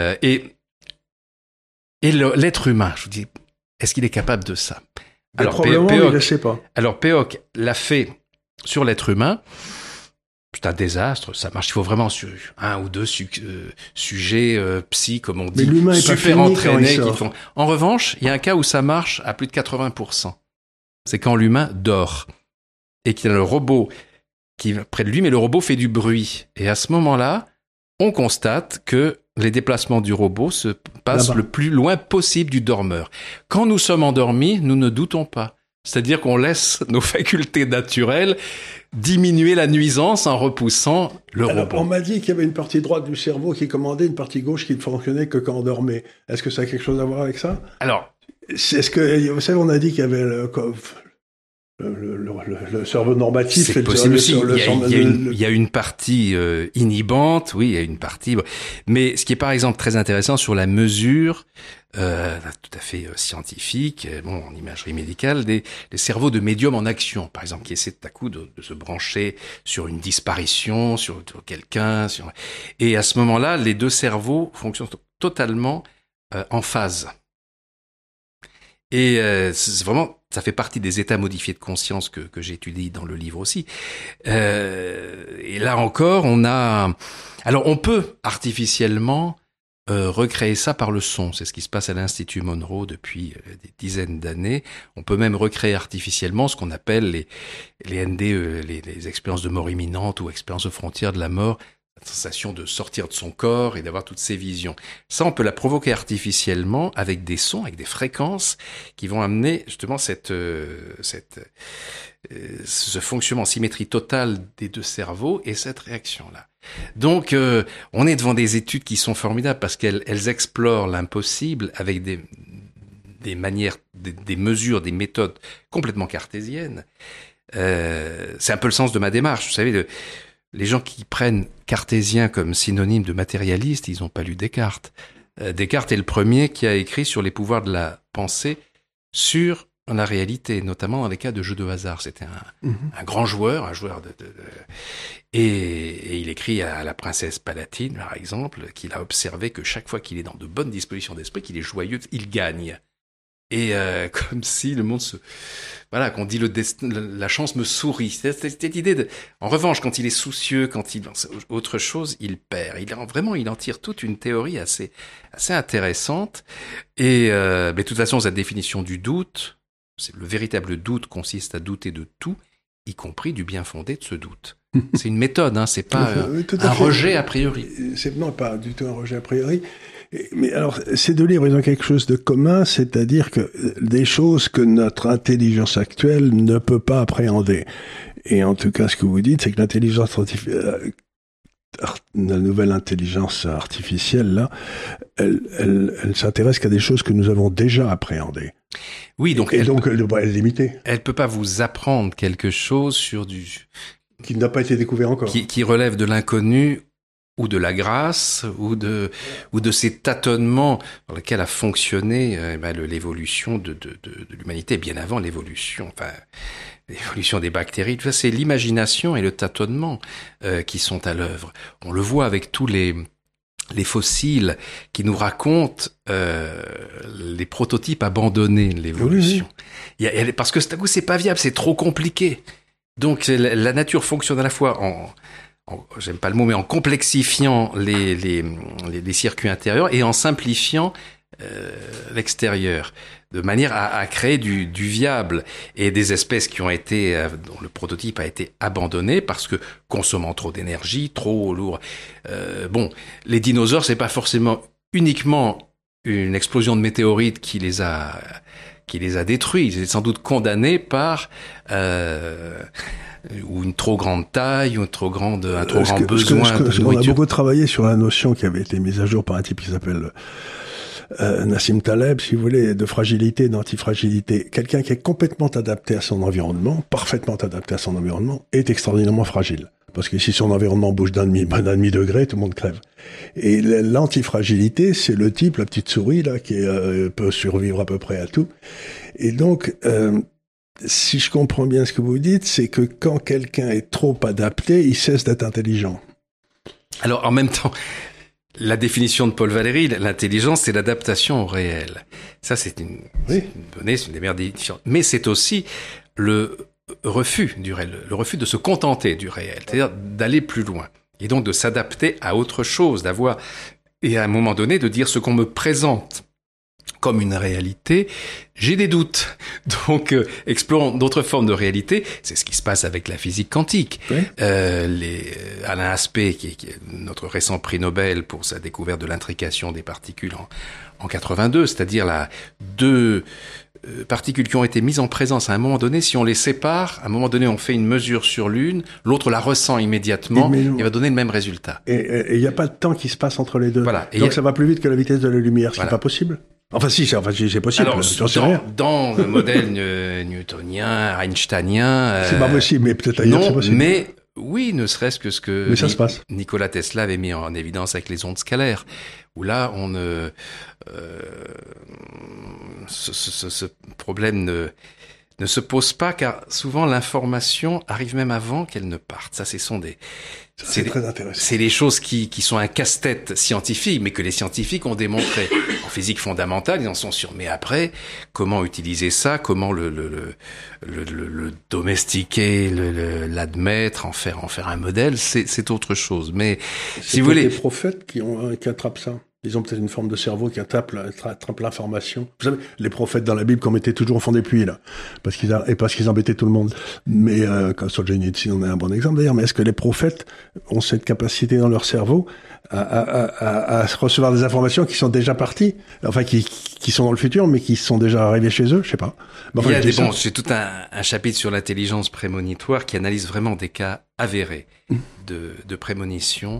l'être humain, je vous dis, est-ce qu'il est capable de ça ? Alors, probablement, il ne sait pas. Alors, Péoc l'a fait sur l'être humain. C'est un désastre, ça marche. Il faut vraiment sur un ou deux sujets psy, comme on dit, super entraînés. En revanche, il y a un cas où ça marche à plus de 80%. C'est quand l'humain dort et qu'il y a le robot qui est près de lui, mais le robot fait du bruit. Et à ce moment-là, on constate que les déplacements du robot se passent le plus loin possible du dormeur. Quand nous sommes endormis, nous ne doutons pas. C'est-à-dire qu'on laisse nos facultés naturelles diminuer la nuisance en repoussant le robot. On m'a dit qu'il y avait une partie droite du cerveau qui commandait, une partie gauche qui ne fonctionnait que quand on dormait. Est-ce que ça a quelque chose à voir avec ça ? Alors, est-ce que, vous savez, on a dit qu'il y avait le cerveau normatif. C'est possible aussi. Il y a une partie inhibante, oui, il y a une partie. Mais ce qui est par exemple très intéressant sur la mesure, tout à fait scientifique, en imagerie médicale, des cerveaux de médium en action, par exemple, qui essaient tout à coup de se brancher sur une disparition, sur quelqu'un, et à ce moment-là, les deux cerveaux fonctionnent totalement en phase. Et c'est vraiment, ça fait partie des états modifiés de conscience que j'étudie dans le livre aussi. Et là encore, on peut artificiellement recréer ça par le son. C'est ce qui se passe à l'Institut Monroe depuis des dizaines d'années. On peut même recréer artificiellement ce qu'on appelle les NDE, les expériences de mort imminente ou expériences aux frontières de la mort. sensation de sortir de son corps et d'avoir toutes ces visions. Ça, on peut la provoquer artificiellement avec des sons, avec des fréquences qui vont amener justement ce fonctionnement en symétrie totale des deux cerveaux et cette réaction-là. Donc, on est devant des études qui sont formidables parce qu'elles explorent l'impossible avec des manières, des mesures, des méthodes complètement cartésiennes. C'est un peu le sens de ma démarche. Vous savez, les gens qui prennent cartésien comme synonyme de matérialiste, ils n'ont pas lu Descartes. Descartes est le premier qui a écrit sur les pouvoirs de la pensée sur la réalité, notamment dans les cas de jeux de hasard. C'était un grand joueur, et il écrit à la princesse Palatine, par exemple, qu'il a observé que chaque fois qu'il est dans de bonnes dispositions d'esprit, qu'il est joyeux, il gagne. Et comme si le monde qu'on dit la chance me sourit. C'était l'idée en revanche, quand il est soucieux, quand il autre chose, il perd. Il en tire toute une théorie assez intéressante. Et mais de toute façon, cette définition du doute, le véritable doute consiste à douter de tout, y compris du bien fondé de ce doute. C'est une méthode, hein, c'est pas un rejet a priori. Non, pas du tout un rejet a priori. Mais alors, ces deux livres, ils ont quelque chose de commun, c'est-à-dire que des choses que notre intelligence actuelle ne peut pas appréhender. Et en tout cas, ce que vous dites, c'est que la nouvelle intelligence artificielle, là, elle s'intéresse qu'à des choses que nous avons déjà appréhendées. Oui, donc elle devrait être limitée. Elle peut pas vous apprendre quelque chose qui n'a pas été découvert encore. Qui relève de l'inconnu ou de la grâce, ou de ces tâtonnements dans lesquels a fonctionné l'évolution de l'humanité, bien avant l'évolution des bactéries. Tout ça, c'est l'imagination et le tâtonnement qui sont à l'œuvre. On le voit avec tous les fossiles qui nous racontent les prototypes abandonnés de l'évolution. Oui. Parce que c'est pas viable, c'est trop compliqué. Donc la nature fonctionne à la fois j'aime pas le mot, mais en complexifiant les circuits intérieurs et en simplifiant l'extérieur, de manière à créer du viable et des espèces qui ont été dont le prototype a été abandonné parce que consommant trop d'énergie, trop lourd. Les dinosaures, c'est pas forcément uniquement une explosion de météorites qui les a détruits. Ils étaient sans doute condamnés par ou une trop grande taille, ou un trop grand besoin de nourriture. On a beaucoup travaillé sur la notion qui avait été mise à jour par un type qui s'appelle Nassim Taleb, si vous voulez, de fragilité, d'antifragilité. Quelqu'un qui est complètement adapté à son environnement, parfaitement adapté à son environnement, est extraordinairement fragile. Parce que si son environnement bouge d'un demi degré, tout le monde crève. Et l'antifragilité, c'est le type, la petite souris, là, qui peut survivre à peu près à tout. Et donc, si je comprends bien ce que vous dites, c'est que quand quelqu'un est trop adapté, il cesse d'être intelligent. Alors, en même temps, la définition de Paul Valéry, l'intelligence, c'est l'adaptation au réel. Ça, c'est une donnée, c'est une des meilleures définitions. Mais c'est aussi le refus du réel, le refus de se contenter du réel, c'est-à-dire d'aller plus loin. Et donc de s'adapter à autre chose, et à un moment donné, de dire ce qu'on me présente comme une réalité, j'ai des doutes. Donc, explorons d'autres formes de réalité. C'est ce qui se passe avec la physique quantique. Oui. Alain Aspect, qui est notre récent prix Nobel pour sa découverte de l'intrication des particules en 82, c'est-à-dire deux particules qui ont été mises en présence à un moment donné, si on les sépare, à un moment donné, on fait une mesure sur l'une, l'autre la ressent immédiatement, et va donner le même résultat. Et il n'y a pas de temps qui se passe entre les deux. Voilà. Donc ça va plus vite que la vitesse de la lumière, c'est pas possible. Enfin, si, c'est possible. Alors, dans le modèle newtonien, einsteinien... c'est pas possible, mais peut-être ailleurs, c'est possible. Mais oui, ne serait-ce que ce que ça se passe. Nikola Tesla avait mis en évidence avec les ondes scalaires, où là, ce problème ne se pose pas, car souvent l'information arrive même avant qu'elle ne parte. Ça, c'est très intéressant. C'est les choses qui sont un casse-tête scientifique, mais que les scientifiques ont démontré en physique fondamentale, ils en sont sûrs. Mais après, comment utiliser ça, comment le domestiquer, l'admettre, en faire un modèle, c'est autre chose. Mais si vous voulez, les prophètes qui attrapent ça. Ils ont peut-être une forme de cerveau qui attrape l'information. Vous savez, les prophètes dans la Bible qu'on mettait toujours au fond des puits, là. Parce qu'ils embêtaient tout le monde. Mais, comme Solzhenitsyn, on est un bon exemple d'ailleurs. Mais est-ce que les prophètes ont cette capacité dans leur cerveau à recevoir des informations qui sont déjà parties? Enfin, qui sont dans le futur, mais qui sont déjà arrivées chez eux? Je sais pas. Enfin, j'ai tout un chapitre sur l'intelligence prémonitoire qui analyse vraiment des cas avérés de prémonition.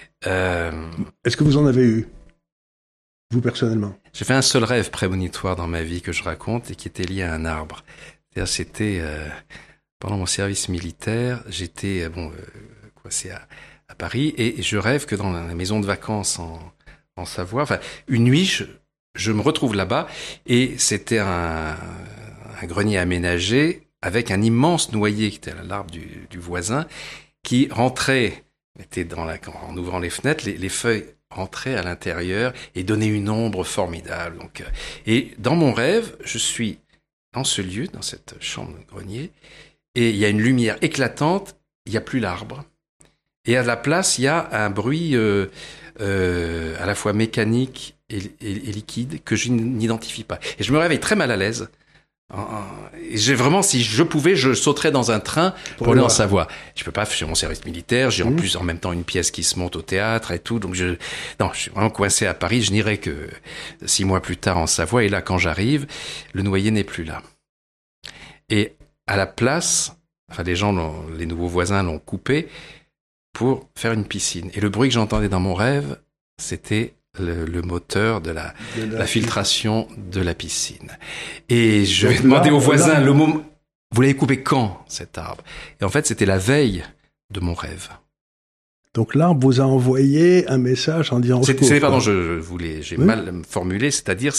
Est-ce que vous en avez eu? Vous, personnellement? J'ai fait un seul rêve prémonitoire dans ma vie que je raconte et qui était lié à un arbre. C'est-à-dire, c'était pendant mon service militaire, j'étais c'est à Paris et je rêve que dans la maison de vacances en Savoie, enfin une nuit, je me retrouve là-bas et c'était un grenier aménagé avec un immense noyer qui était à l'arbre du voisin qui rentrait, en ouvrant les fenêtres, les feuilles rentrer à l'intérieur et donner une ombre formidable. Donc, et dans mon rêve, je suis dans ce lieu, dans cette chambre de grenier, et il y a une lumière éclatante, il n'y a plus l'arbre. Et à la place, il y a un bruit à la fois mécanique et liquide que je n'identifie pas. Et je me réveille très mal à l'aise. J'ai vraiment, si je pouvais, je sauterais dans un train pour aller en Savoie. Je peux pas faire mon service militaire. J'ai en plus en même temps une pièce qui se monte au théâtre et tout. Donc je suis vraiment coincé à Paris. Je n'irai que 6 mois plus tard en Savoie. Et là, quand j'arrive, le noyer n'est plus là. Et à la place, les nouveaux voisins l'ont coupé pour faire une piscine. Et le bruit que j'entendais dans mon rêve, c'était le moteur de la filtration de la piscine. Et je vais demander aux voisins le moment. Vous l'avez coupé quand, cet arbre? Et en fait, c'était la veille de mon rêve. Donc l'arbre vous a envoyé un message en disant... Pardon, j'ai mal formulé, c'est-à-dire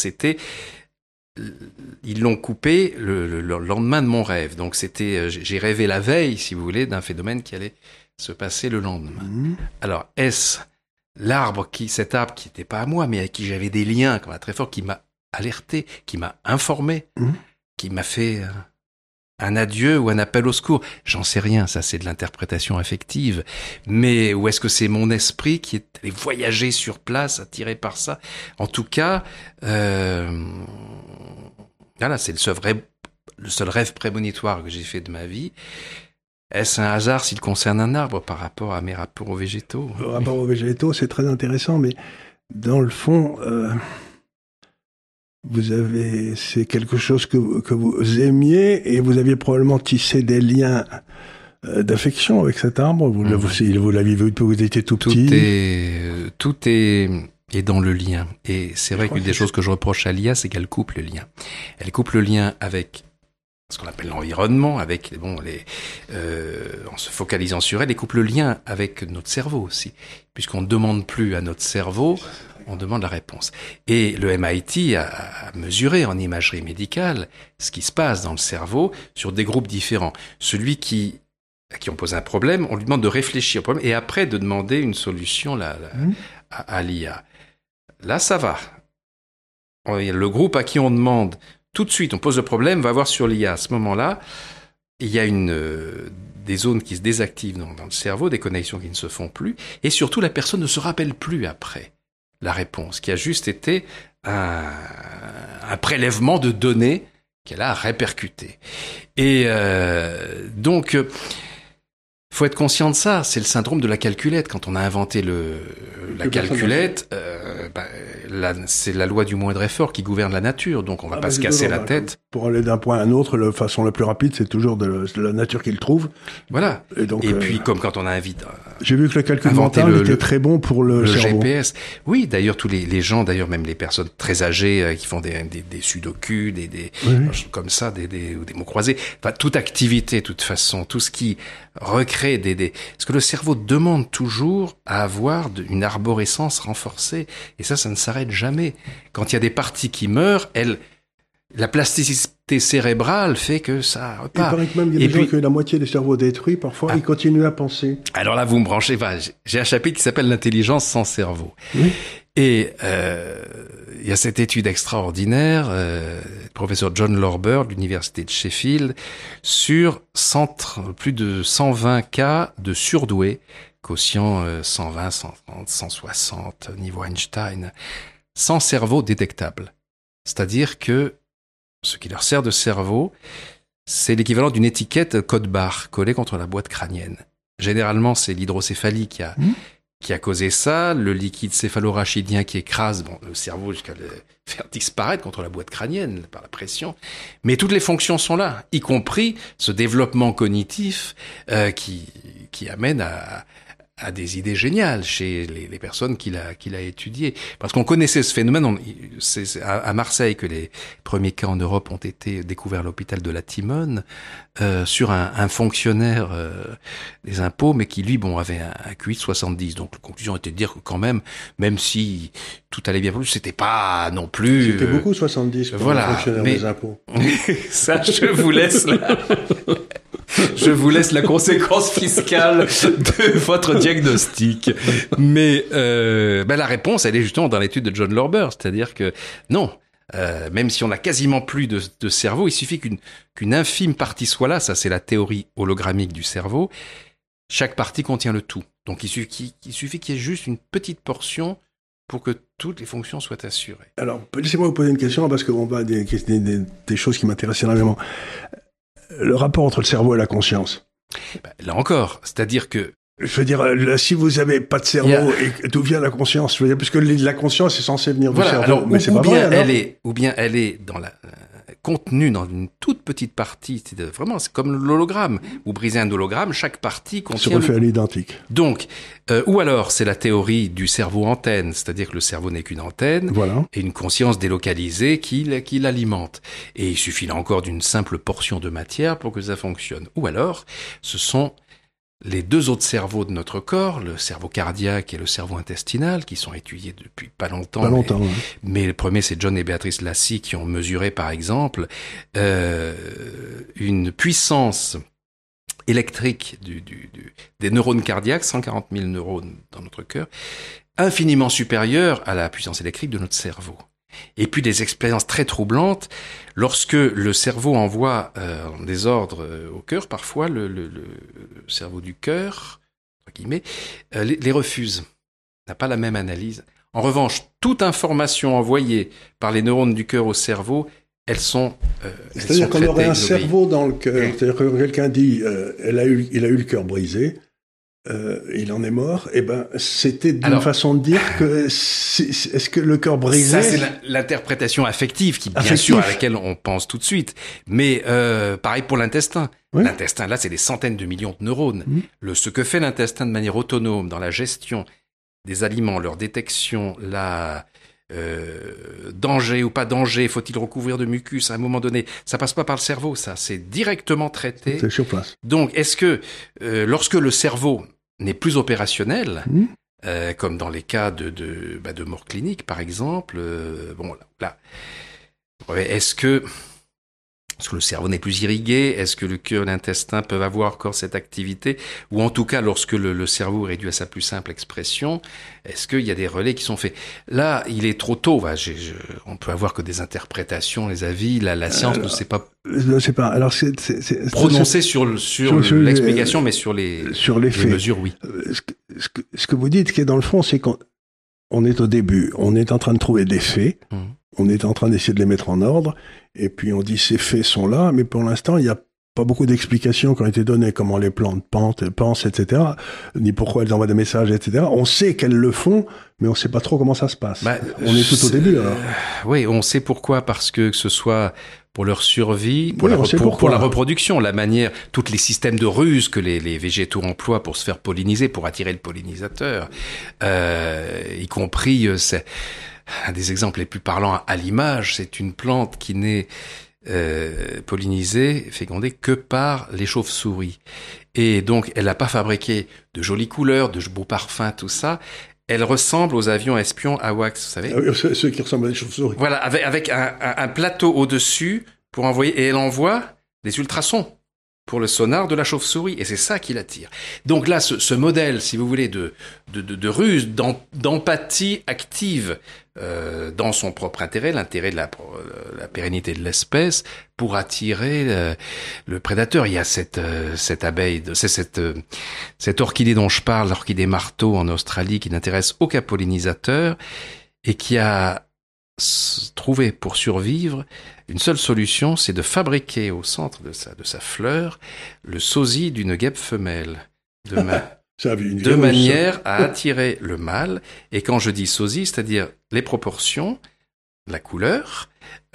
ils l'ont coupé le lendemain de mon rêve. Donc j'ai rêvé la veille, si vous voulez, d'un phénomène qui allait se passer le lendemain. Alors, est-ce cet arbre qui n'était pas à moi, mais avec qui j'avais des liens très forts, qui m'a alerté, qui m'a informé, qui m'a fait un adieu ou un appel au secours? J'en sais rien, ça c'est de l'interprétation affective. Mais ou est-ce que c'est mon esprit qui est allé voyager sur place, attiré par ça? En tout cas, c'est le seul rêve prémonitoire que j'ai fait de ma vie. Est-ce un hasard s'il concerne un arbre par rapport à mes rapports aux végétaux? Le rapport aux végétaux, c'est très intéressant, mais dans le fond, c'est quelque chose que vous aimiez et vous aviez probablement tissé des liens d'affection avec cet arbre. Vous l'aviez vu depuis que vous étiez tout petit. Tout est dans le lien. Et c'est vrai qu'une des choses que je reproche à l'IA, c'est qu'elle coupe le lien. Elle coupe le lien avec ce qu'on appelle l'environnement, avec en se focalisant sur elle, et coupe le lien avec notre cerveau aussi, puisqu'on ne demande plus à notre cerveau, on demande la réponse. Et le MIT a mesuré en imagerie médicale ce qui se passe dans le cerveau sur des groupes différents. Celui à qui on pose un problème, on lui demande de réfléchir au problème et après de demander une solution à l'IA. Là, ça va. Le groupe à qui on demande tout de suite, on pose le problème, va voir sur l'IA. À ce moment-là, il y a des zones qui se désactivent dans le cerveau, des connexions qui ne se font plus, et surtout, la personne ne se rappelle plus après la réponse, qui a juste été un prélèvement de données qu'elle a répercuté. Et donc, faut être conscient de ça. C'est le syndrome de la calculette. Quand on a inventé la calculette, c'est la loi du moindre effort qui gouverne la nature. Donc on va pas se casser la tête. Pour aller d'un point à un autre, la façon la plus rapide, c'est toujours de la nature qui le trouve. Voilà. Et puis comme quand on a j'ai vu que le calcul mental était très bon pour le cerveau. GPS. Oui, d'ailleurs tous les gens, d'ailleurs même les personnes très âgées qui font des sudoku, des comme ça, ou des mots croisés. Enfin toute activité, de toute façon, tout ce qui recrée parce que le cerveau demande toujours à avoir une arborescence renforcée, et ça ne s'arrête jamais. Quand il y a des parties qui meurent, la plasticité cérébrale fait que ça repart. Il paraît que même il y a des gens qui ont la moitié du cerveau détruit, parfois ils continuent à penser. Alors là, vous me branchez, j'ai un chapitre qui s'appelle l'intelligence sans cerveau. Oui. Et il y a cette étude extraordinaire, professeur John Lorber de l'université de Sheffield, sur plus de 120 cas de surdoués quotient 120, 130, 160, niveau Einstein, sans cerveau détectable. C'est-à-dire que ce qui leur sert de cerveau, c'est l'équivalent d'une étiquette code-barre collée contre la boîte crânienne. Généralement, c'est l'hydrocéphalie qui a causé ça, le liquide céphalorachidien qui écrase le cerveau jusqu'à le faire disparaître contre la boîte crânienne par la pression. Mais toutes les fonctions sont là, y compris ce développement cognitif qui amène à des idées géniales chez les personnes qu'il a étudiées. Parce qu'on connaissait ce phénomène, c'est à Marseille que les premiers cas en Europe ont été découverts à l'hôpital de la Timone, sur un fonctionnaire des impôts, mais qui lui, avait un QI de 70. Donc la conclusion était de dire que quand même si tout allait bien pour lui, c'était pas non plus... C'était beaucoup 70 pour un fonctionnaire des impôts. Ça, je vous laisse là. Je vous laisse la conséquence fiscale de votre diagnostic. Mais la réponse, elle est justement dans l'étude de John Lorber, c'est-à-dire que non, même si on n'a quasiment plus de cerveau, il suffit qu'une infime partie soit là, ça c'est la théorie hologrammique du cerveau, chaque partie contient le tout. Donc il suffit qu'il y ait juste une petite portion pour que toutes les fonctions soient assurées. Alors, laissez-moi vous poser une question, parce qu'on va des choses qui m'intéressent énormément. Le rapport entre le cerveau et la conscience. Là encore, c'est-à-dire que... Je veux dire, si vous n'avez pas de cerveau, et d'où vient la conscience? Je veux dire, puisque la conscience est censée venir du cerveau, alors, mais c'est pas vrai. Ou bien elle est contenue dans une toute petite partie. C'est comme l'hologramme. Vous brisez un hologramme, chaque partie contient... Se refait à l'identique. Donc, ou alors c'est la théorie du cerveau antenne, c'est-à-dire que le cerveau n'est qu'une antenne, et une conscience délocalisée qui l'alimente. Et il suffit là encore d'une simple portion de matière pour que ça fonctionne. Ou alors, ce sont les deux autres cerveaux de notre corps, le cerveau cardiaque et le cerveau intestinal, qui sont étudiés depuis pas longtemps. Mais le premier, c'est John et Beatrice Lassie qui ont mesuré, par exemple, une puissance électrique des neurones cardiaques, 140 000 neurones dans notre cœur, infiniment supérieure à la puissance électrique de notre cerveau. Et puis des expériences très troublantes, lorsque le cerveau envoie des ordres au cœur, parfois le cerveau du cœur, entre guillemets, les refuse, n'a pas la même analyse. En revanche, toute information envoyée par les neurones du cœur au cerveau, c'est-à-dire qu'on aurait un cerveau dans le cœur. C'est-à-dire que quelqu'un dit il a eu le cœur brisé, il en est mort. Et c'était d'une façon de dire que est-ce que le cœur brisé... Ça, c'est l'interprétation affective bien sûr, à laquelle on pense tout de suite. Mais pareil pour l'intestin. Oui. L'intestin, là, c'est des centaines de millions de neurones. Ce que fait l'intestin de manière autonome dans la gestion des aliments, leur détection, danger ou pas danger, faut-il recouvrir de mucus à un moment donné, ça passe pas par le cerveau, ça, c'est directement traité. C'est sur place. Donc, est-ce que lorsque le cerveau n'est plus opérationnel, comme dans les cas de mort clinique par exemple, est-ce que le cerveau n'est plus irrigué? Est-ce que le cœur et l'intestin peuvent avoir encore cette activité? Ou en tout cas, lorsque le cerveau est réduit à sa plus simple expression, est-ce qu'il y a des relais qui sont faits? Là, il est trop tôt. On peut avoir que des interprétations, les avis. La science ne sait pas... Je sais pas. Alors, c'est prononcer sur l'explication, mais sur les faits. Les mesures, oui. Ce que vous dites, qui est dans le fond, c'est qu'on est au début. On est en train de trouver des faits. On est en train d'essayer de les mettre en ordre. Et puis on dit ces faits sont là, mais pour l'instant, il n'y a pas beaucoup d'explications qui ont été données, comment les plantes pensent, etc., ni pourquoi elles envoient des messages, etc. On sait qu'elles le font, mais on ne sait pas trop comment ça se passe. On est tout au début, alors. Oui, on sait pourquoi, parce que ce soit pour leur survie, pour la reproduction, la manière, tous les systèmes de ruse que les végétaux emploient pour se faire polliniser, pour attirer le pollinisateur, y compris... un des exemples les plus parlants à l'image, c'est une plante qui n'est pollinisée, fécondée que par les chauves-souris. Et donc, elle n'a pas fabriqué de jolies couleurs, de beaux parfums, tout ça. Elle ressemble aux avions espions AWACS, vous savez. Ah oui, ceux qui ressemblent à des chauves-souris. Voilà, avec un plateau au-dessus pour envoyer, et elle envoie des ultrasons. pour le sonar de la chauve-souris, et c'est ça qui l'attire. Donc là, ce modèle, si vous voulez, de ruse, d'empathie active dans son propre intérêt, l'intérêt de la pérennité de l'espèce, pour attirer le prédateur. Il y a cette abeille, cette orchidée dont je parle, l'orchidée marteau en Australie, qui n'intéresse aucun pollinisateur et qui a trouvé pour survivre une seule solution, c'est de fabriquer au centre de sa fleur le sosie d'une guêpe femelle, de manière à attirer le mâle. Et quand je dis sosie, c'est-à-dire les proportions, la couleur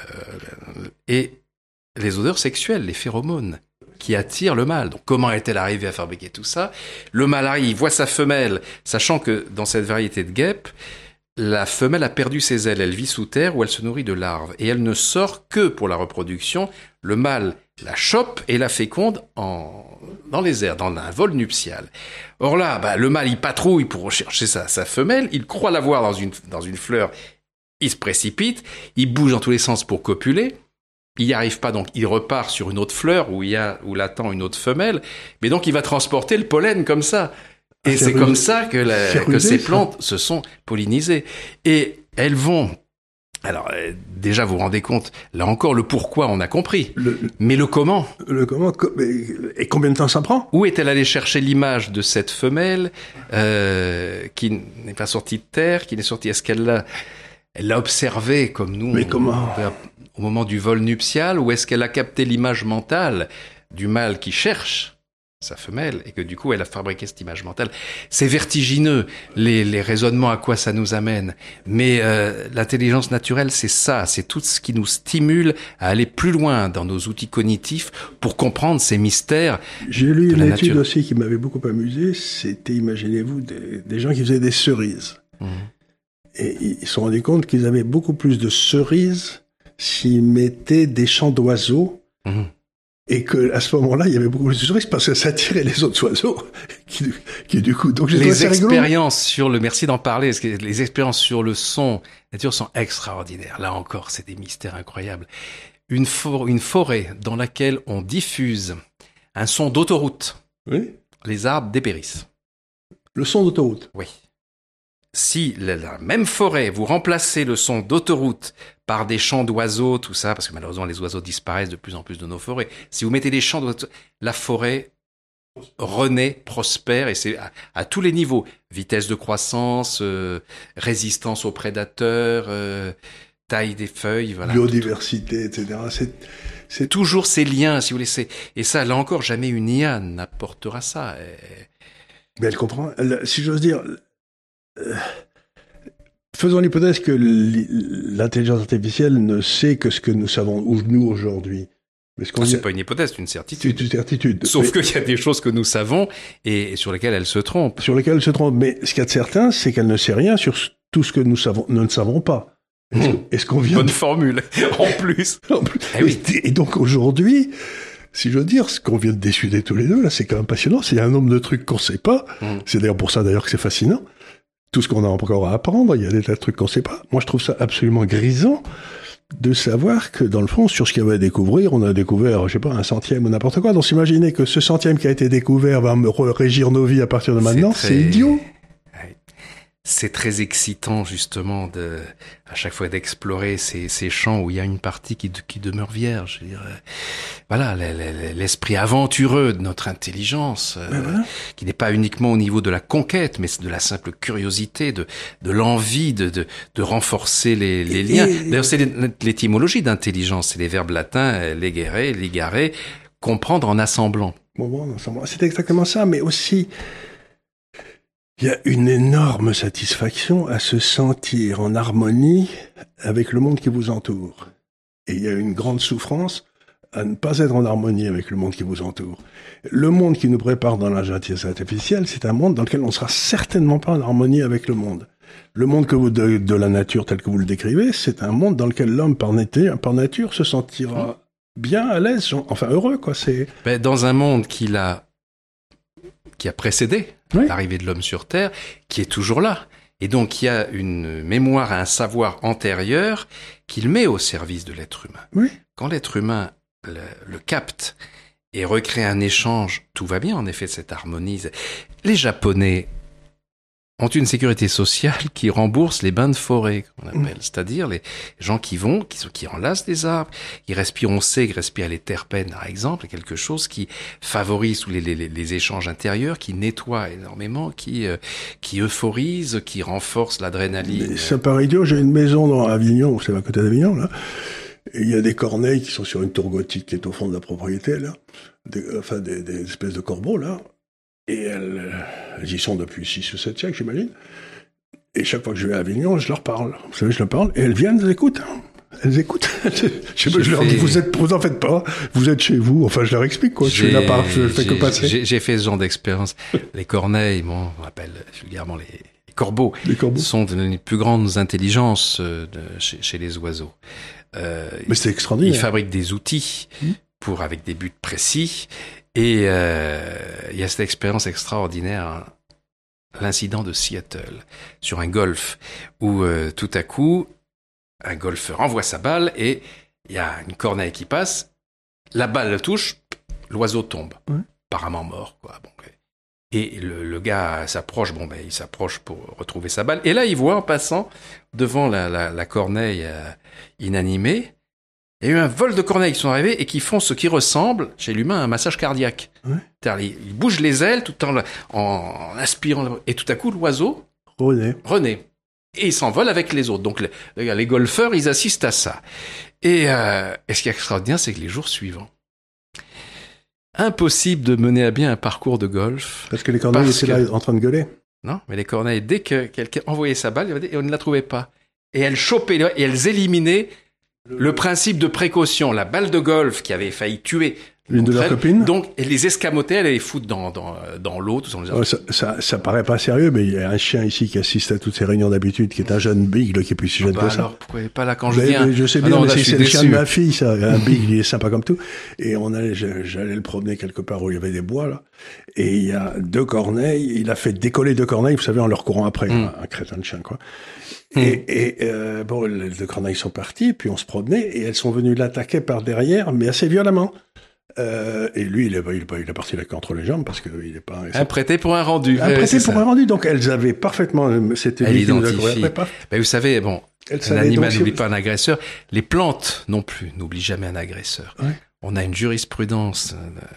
et les odeurs sexuelles, les phéromones qui attirent le mâle. Donc comment est-elle arrivée à fabriquer tout ça? Le mâle arrive, il voit sa femelle, sachant que dans cette variété de guêpes, la femelle a perdu ses ailes, elle vit sous terre où elle se nourrit de larves et elle ne sort que pour la reproduction. Le mâle la chope et la féconde dans les airs, dans un vol nuptial. Or là, le mâle il patrouille pour rechercher sa femelle, il croit la voir dans une fleur, il se précipite, il bouge dans tous les sens pour copuler. Il n'y arrive pas, donc il repart sur une autre fleur où l'attend une autre femelle, mais donc il va transporter le pollen comme ça. Et c'est comme ça que ces plantes se sont pollinisées. Et elles vont... Alors, déjà, vous vous rendez compte, là encore, le pourquoi, on a compris. Mais le comment? Le comment, et combien de temps ça prend? Où est-elle allée chercher l'image de cette femelle qui n'est pas sortie de terre, qui n'est sortie... Est-ce qu'elle l'a observée comme nous? Mais comment? Au moment du vol nuptial, ou est-ce qu'elle a capté l'image mentale du mâle qui cherche sa femelle, et que du coup elle a fabriqué cette image mentale? C'est vertigineux les raisonnements à quoi ça nous amène, mais l'intelligence naturelle, c'est ça, c'est tout ce qui nous stimule à aller plus loin dans nos outils cognitifs pour comprendre ces mystères. J'ai lu une étude aussi qui m'avait beaucoup amusé, c'était, imaginez-vous, des gens qui faisaient des cerises. Et ils se sont rendus compte qu'ils avaient beaucoup plus de cerises s'ils mettaient des chants d'oiseaux. Et que à ce moment-là, il y avait beaucoup plus de cerises parce que ça attirait les autres oiseaux qui du coup. Donc les expériences sur le, merci d'en parler, parce que les expériences sur le son nature sont extraordinaires. Là encore, c'est des mystères incroyables. Une forêt dans laquelle on diffuse un son d'autoroute. Oui. Les arbres dépérissent. Le son d'autoroute. Oui. Si la même forêt, vous remplacez le son d'autoroute par des chants d'oiseaux, tout ça, parce que malheureusement les oiseaux disparaissent de plus en plus de nos forêts. Si vous mettez des chants d'oiseaux, la forêt renaît, prospère, et c'est à tous les niveaux. Vitesse de croissance, résistance aux prédateurs, taille des feuilles, voilà. Biodiversité, etc. C'est toujours ces liens, si vous voulez. Et ça, là encore, jamais une IA n'apportera ça. Mais elle comprend. Si j'ose dire... faisons l'hypothèse que l'intelligence artificielle ne sait que ce que nous savons, ou nous aujourd'hui. C'est pas une hypothèse, c'est une certitude. C'est une certitude. Sauf qu'il y a des choses que nous savons et sur lesquelles elle se trompe. Sur lesquelles elle se trompe. Mais ce qu'il y a de certain, c'est qu'elle ne sait rien sur tout ce que nous ne savons pas. Est-ce qu'on vient Bonne formule, en plus. Eh oui. Et donc aujourd'hui, si je veux dire, ce qu'on vient de décider tous les deux, là, c'est quand même passionnant. Il y a un nombre de trucs qu'on sait pas. C'est d'ailleurs pour ça que c'est fascinant. Tout ce qu'on a encore à apprendre, il y a des tas de trucs qu'on sait pas. Moi, je trouve ça absolument grisant de savoir que, dans le fond, sur ce qu'il y avait à découvrir, on a découvert, je sais pas, 1/100 ou n'importe quoi. Donc, s'imaginer que ce 100e qui a été découvert va régir nos vies à partir de maintenant, c'est idiot. C'est très excitant, justement, à chaque fois d'explorer ces champs où il y a une partie qui demeure vierge. Je veux dire, voilà, l'esprit aventureux de notre intelligence, qui n'est pas uniquement au niveau de la conquête, mais de la simple curiosité, de l'envie de renforcer les liens. D'ailleurs, c'est l'étymologie d'intelligence, c'est les verbes latins, léguer, ligarer, comprendre en assemblant. C'est exactement ça, mais aussi... Il y a une énorme satisfaction à se sentir en harmonie avec le monde qui vous entoure. Et il y a une grande souffrance à ne pas être en harmonie avec le monde qui vous entoure. Le monde qui nous prépare dans l'intelligence artificielle, c'est un monde dans lequel on sera certainement pas en harmonie avec le monde. Le monde de la nature tel que vous le décrivez, c'est un monde dans lequel l'homme par nature se sentira bien, à l'aise, enfin heureux, quoi. Dans un monde qui a précédé l'arrivée de l'homme sur Terre, qui est toujours là. Et donc, il y a une mémoire, un savoir antérieur qu'il met au service de l'être humain. Oui. Quand l'être humain le capte et recréer un échange, tout va bien, en effet, cette harmonie. Les Japonais ont une sécurité sociale qui rembourse les bains de forêt, qu'on appelle. C'est-à-dire les gens qui enlacent des arbres, qui respirent, on sait que respirer les terpènes, par exemple, est quelque chose qui favorise les échanges intérieurs, qui nettoie énormément, qui euphorise, qui renforce l'adrénaline. Mais ça paraît idiot, j'ai une maison à Avignon, c'est à côté d'Avignon, là. Et il y a des corneilles qui sont sur une tour gothique qui est au fond de la propriété, là. Des espèces de corbeaux, là. Et elles y sont depuis 6 ou 7 siècles, j'imagine. Et chaque fois que je vais à Avignon, je leur parle. Vous savez, je leur parle, et elles viennent, elles écoutent. Elles écoutent. Je leur dis, vous en faites pas, vous êtes chez vous. Enfin, je leur explique, quoi. Je suis là, je fais que passer. J'ai fait ce genre d'expérience. Les corneilles, on appelle vulgairement les corbeaux. Les corbeaux sont les plus grandes intelligences chez les oiseaux. Mais c'est extraordinaire. Ils fabriquent des outils avec des buts précis. Et il y a cette expérience extraordinaire, l'incident de Seattle, sur un golf, où tout à coup, un golfeur envoie sa balle et il y a une corneille qui passe, la balle le touche, l'oiseau tombe, apparemment mort, quoi. Bon, et le gars s'approche, il s'approche pour retrouver sa balle, et là il voit en passant devant la corneille inanimée, il y a eu un vol de corneilles qui sont arrivés et qui font ce qui ressemble, chez l'humain, à un massage cardiaque. C'est-à-dire, il bouge les ailes tout en aspirant. Et tout à coup, l'oiseau renaît. Et il s'envole avec les autres. Donc, les golfeurs, ils assistent à ça. Et ce qui est extraordinaire, c'est que les jours suivants, impossible de mener à bien un parcours de golf. Parce que les corneilles étaient là en train de gueuler. Non, mais les corneilles, dès que quelqu'un envoyait sa balle, et on ne la trouvait pas. Et elles chopaient, et elles éliminaient le principe de précaution, la balle de golf qui avait failli tuer l'une de leurs copines. Donc, et les escamotaient, elle les foutre dans l'eau, tout ça. Ça paraît pas sérieux, mais il y a un chien ici qui assiste à toutes ces réunions d'habitude, qui est un jeune beagle, qui est plus si jeune que ça. Alors, pourquoi il n'est pas là quand je viens? Je sais bien, mais c'est le chien de ma fille, ça. Un beagle, il est sympa comme tout. Et j'allais le promener quelque part où il y avait des bois, là. Et il y a 2 corneilles, il a fait décoller 2 corneilles, vous savez, en leur courant après, un crétin de chien, quoi. Et les 2 corneilles sont parties, puis on se promenait, et elles sont venues l'attaquer par derrière, mais assez violemment. Et lui, il est parti la queue entre les jambes parce qu'il n'est pas... Un prêté pour un rendu. Un prêté pour un rendu. Donc, elles avaient parfaitement... C'était lui qui nous a couru après. Ben, vous savez, un animal n'oublie pas un agresseur. Les plantes non plus n'oublient jamais un agresseur. Ouais. On a une jurisprudence,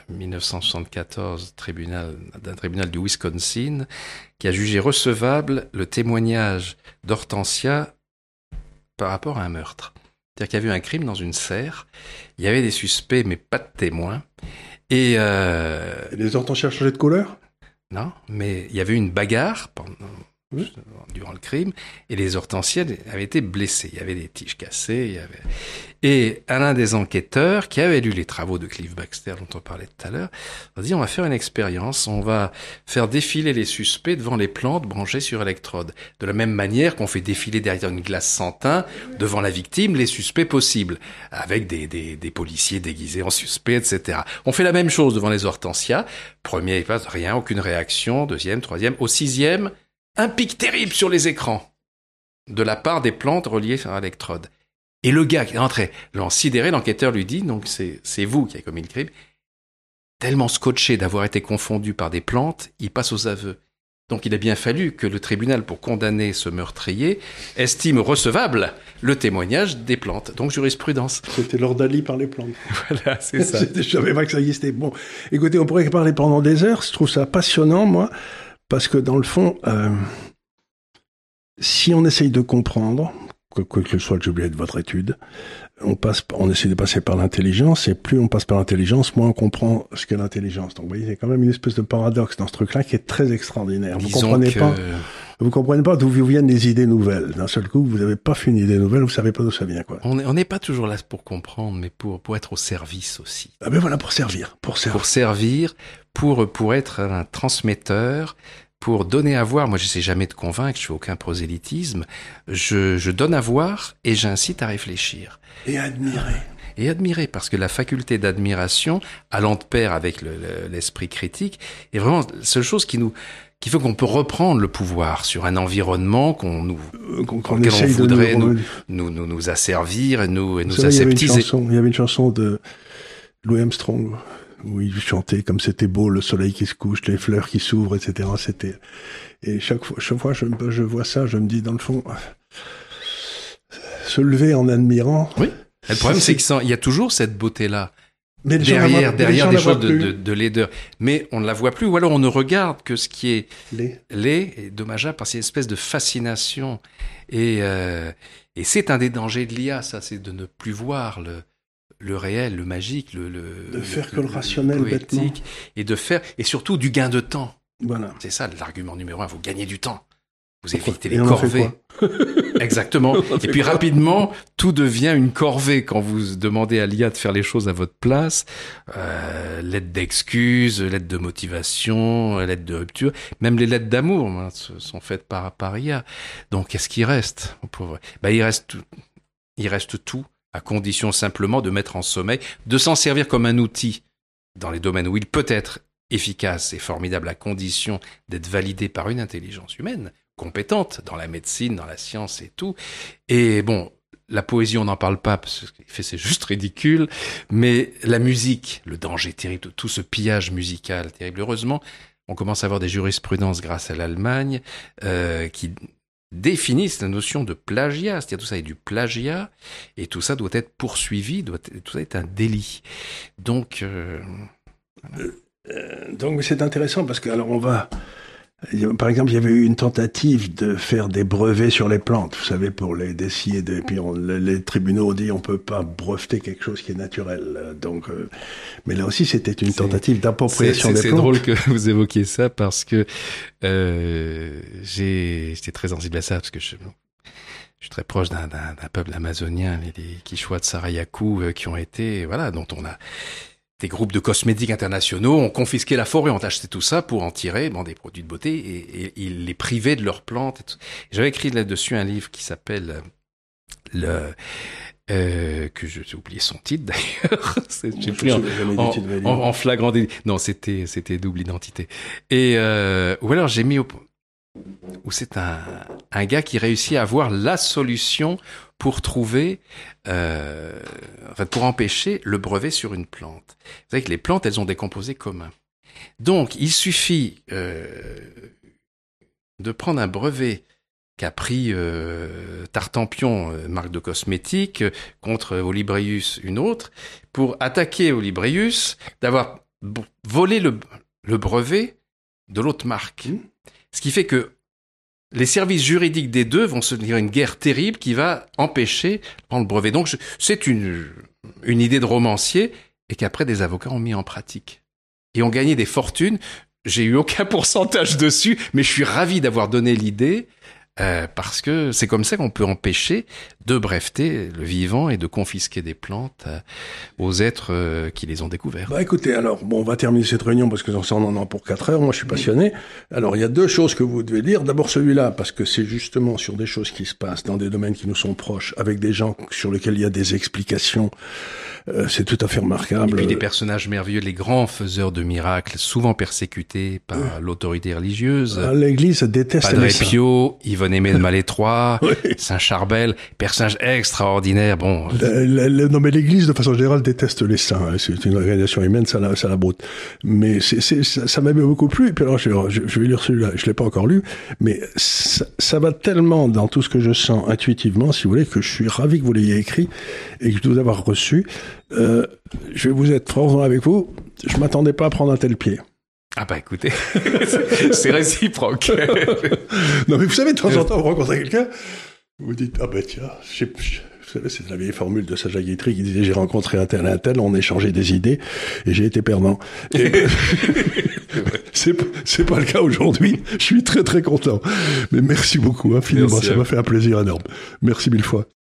1974, d'un tribunal du Wisconsin, qui a jugé recevable le témoignage d'Hortensia par rapport à un meurtre. C'est-à-dire qu'il y avait eu un crime dans une serre, il y avait des suspects, mais pas de témoins. Et les hortensias changeaient de couleur ? Non, mais il y avait eu une bagarre durant le crime, et les hortensias avaient été blessées. Il y avait des tiges cassées, Et l'un des enquêteurs, qui avait lu les travaux de Cliff Baxter, dont on parlait tout à l'heure, a dit, on va faire une expérience, on va faire défiler les suspects devant les plantes branchées sur électrodes. De la même manière qu'on fait défiler derrière une glace sans teint, devant la victime, les suspects possibles, avec des policiers déguisés en suspects, etc. On fait la même chose devant les hortensias. Premier, rien, aucune réaction. Deuxième, troisième. Au 6e, un pic terrible sur les écrans, de la part des plantes reliées sur électrodes. Et le gars qui est rentré, sidéré, l'enquêteur lui dit, donc c'est vous qui avez commis le crime. Tellement scotché d'avoir été confondu par des plantes, il passe aux aveux. Donc il a bien fallu que le tribunal, pour condamner ce meurtrier, estime recevable le témoignage des plantes. Donc jurisprudence. C'était Lord Ali par les plantes. Voilà, c'est ça. Je savais pas que ça existait. Bon, écoutez, on pourrait parler pendant des heures. Je trouve ça passionnant, moi, parce que dans le fond, si on essaye de comprendre, quoi que soit l'objet de votre étude, on essaie de passer par l'intelligence, et plus on passe par l'intelligence, moins on comprend ce qu'est l'intelligence. Donc, vous voyez, il y a quand même une espèce de paradoxe dans ce truc-là qui est très extraordinaire. Vous comprenez pas d'où vous viennent les idées nouvelles. D'un seul coup, vous n'avez pas fait une idée nouvelle, vous savez pas d'où ça vient, quoi. On n'est pas toujours là pour comprendre, mais pour être au service aussi. Ah ben voilà, pour servir. Pour être un transmetteur, pour donner à voir. Moi, je sais jamais de convaincre, je fais aucun prosélytisme. Je donne à voir et j'incite à réfléchir. Et à admirer. Et admirer, parce que la faculté d'admiration, allant de pair avec l'esprit critique, est vraiment la seule chose qui fait qu'on peut reprendre le pouvoir sur un environnement qu'on voudrait nous asservir et nous aseptiser. Il y avait une chanson de Louis Armstrong, où il chantait comme c'était beau, le soleil qui se couche, les fleurs qui s'ouvrent, etc. Et chaque fois je vois ça, je me dis dans le fond, se lever en admirant. Oui. Le problème, c'est qu'il y a toujours cette beauté-là. Mais derrière des choses de laideur. Mais on ne la voit plus, ou alors on ne regarde que ce qui est laid et dommageable, parce qu'il y a une espèce de fascination. Et c'est un des dangers de l'IA, ça, c'est de ne plus voir le réel, le magique, de faire que le rationnel bêtement. Et surtout du gain de temps. Voilà. C'est ça l'argument numéro 1, vous gagnez du temps. Vous évitez les corvées. Exactement. Et puis rapidement, tout devient une corvée quand vous demandez à l'IA de faire les choses à votre place. Lettres d'excuses, lettres de motivation, lettres de rupture. Même les lettres d'amour sont faites par IA. Donc, qu'est-ce qui reste? Il reste tout, à condition simplement de mettre en sommeil, de s'en servir comme un outil dans les domaines où il peut être efficace et formidable, à condition d'être validé par une intelligence humaine compétente dans la médecine, dans la science et tout. Et bon, la poésie, on n'en parle pas parce que ce qu'il fait, c'est juste ridicule. Mais la musique, le danger terrible, tout ce pillage musical terrible. Heureusement, on commence à avoir des jurisprudences grâce à l'Allemagne qui définissent la notion de plagiat. C'est-à-dire tout ça est du plagiat et tout ça doit être poursuivi, tout ça est un délit. Donc, voilà. Donc c'est intéressant parce que alors par exemple, il y avait eu une tentative de faire des brevets sur les plantes, vous savez, pour les dessiner. Et puis les tribunaux ont dit on peut pas breveter quelque chose qui est naturel. Donc, mais là aussi, c'était une tentative d'appropriation des plantes. C'est drôle que vous évoquiez ça parce que j'étais très sensible à ça parce que je suis très proche d'un peuple amazonien, les Quichua de Sarayaku, qui ont été, voilà, dont on a des groupes de cosmétiques internationaux ont confisqué la forêt, ont acheté tout ça pour en tirer des produits de beauté et ils les privaient de leurs plantes. J'avais écrit là-dessus un livre qui s'appelle que j'ai oublié son titre d'ailleurs. J'ai pris en flagrant délit. Non, c'était Double Identité. Et ou alors j'ai mis où c'est un gars qui réussit à avoir la solution pour trouver, pour empêcher le brevet sur une plante. Vous savez que les plantes, elles ont des composés communs. Donc, il suffit de prendre un brevet qu'a pris Tartampion, marque de cosmétiques, contre Olibreus, une autre, pour attaquer Olibreus, d'avoir volé le brevet de l'autre marque. Ce qui fait que les services juridiques des deux vont se dire une guerre terrible qui va empêcher de prendre le brevet. Donc, c'est une idée de romancier et qu'après des avocats ont mis en pratique. Et ont gagné des fortunes. J'ai eu aucun pourcentage dessus, mais je suis ravi d'avoir donné l'idée parce que c'est comme ça qu'on peut empêcher de breveter le vivant et de confisquer des plantes aux êtres qui les ont découverts. Écoutez, alors, on va terminer cette réunion parce que on en a pour 4 heures. Moi, je suis passionné. Alors, il y a 2 choses que vous devez lire. D'abord, celui-là, parce que c'est justement sur des choses qui se passent dans des domaines qui nous sont proches, avec des gens sur lesquels il y a des explications. C'est tout à fait remarquable. Et puis des personnages merveilleux, les grands faiseurs de miracles, souvent persécutés par l'autorité religieuse. L'Église déteste Padre Pio, Yvonne Aimée de Malétroit, Saint Charbel, personnage extraordinaire. Bon. Non, mais l'Église, de façon générale, déteste les saints. C'est une organisation humaine, ça la broute. Mais ça m'avait beaucoup plu. Et puis alors, je vais lire celui-là. Je l'ai pas encore lu, mais ça va tellement dans tout ce que je sens intuitivement, si vous voulez, que je suis ravi que vous l'ayez écrit et que je dois avoir reçu. Je vais vous être franc avec vous. Je m'attendais pas à prendre un tel pied. Ah écoutez, c'est réciproque. Non mais vous savez, de temps en temps, vous rencontrez quelqu'un, vous dites, tiens, vous savez, c'est la vieille formule de Sacha Guitry qui disait, j'ai rencontré un tel, on échangeait des idées, et j'ai été perdant. Et c'est pas le cas aujourd'hui. Je suis très très content. Mais merci beaucoup, infiniment. Ça m'a fait un plaisir énorme. Merci 1000 fois.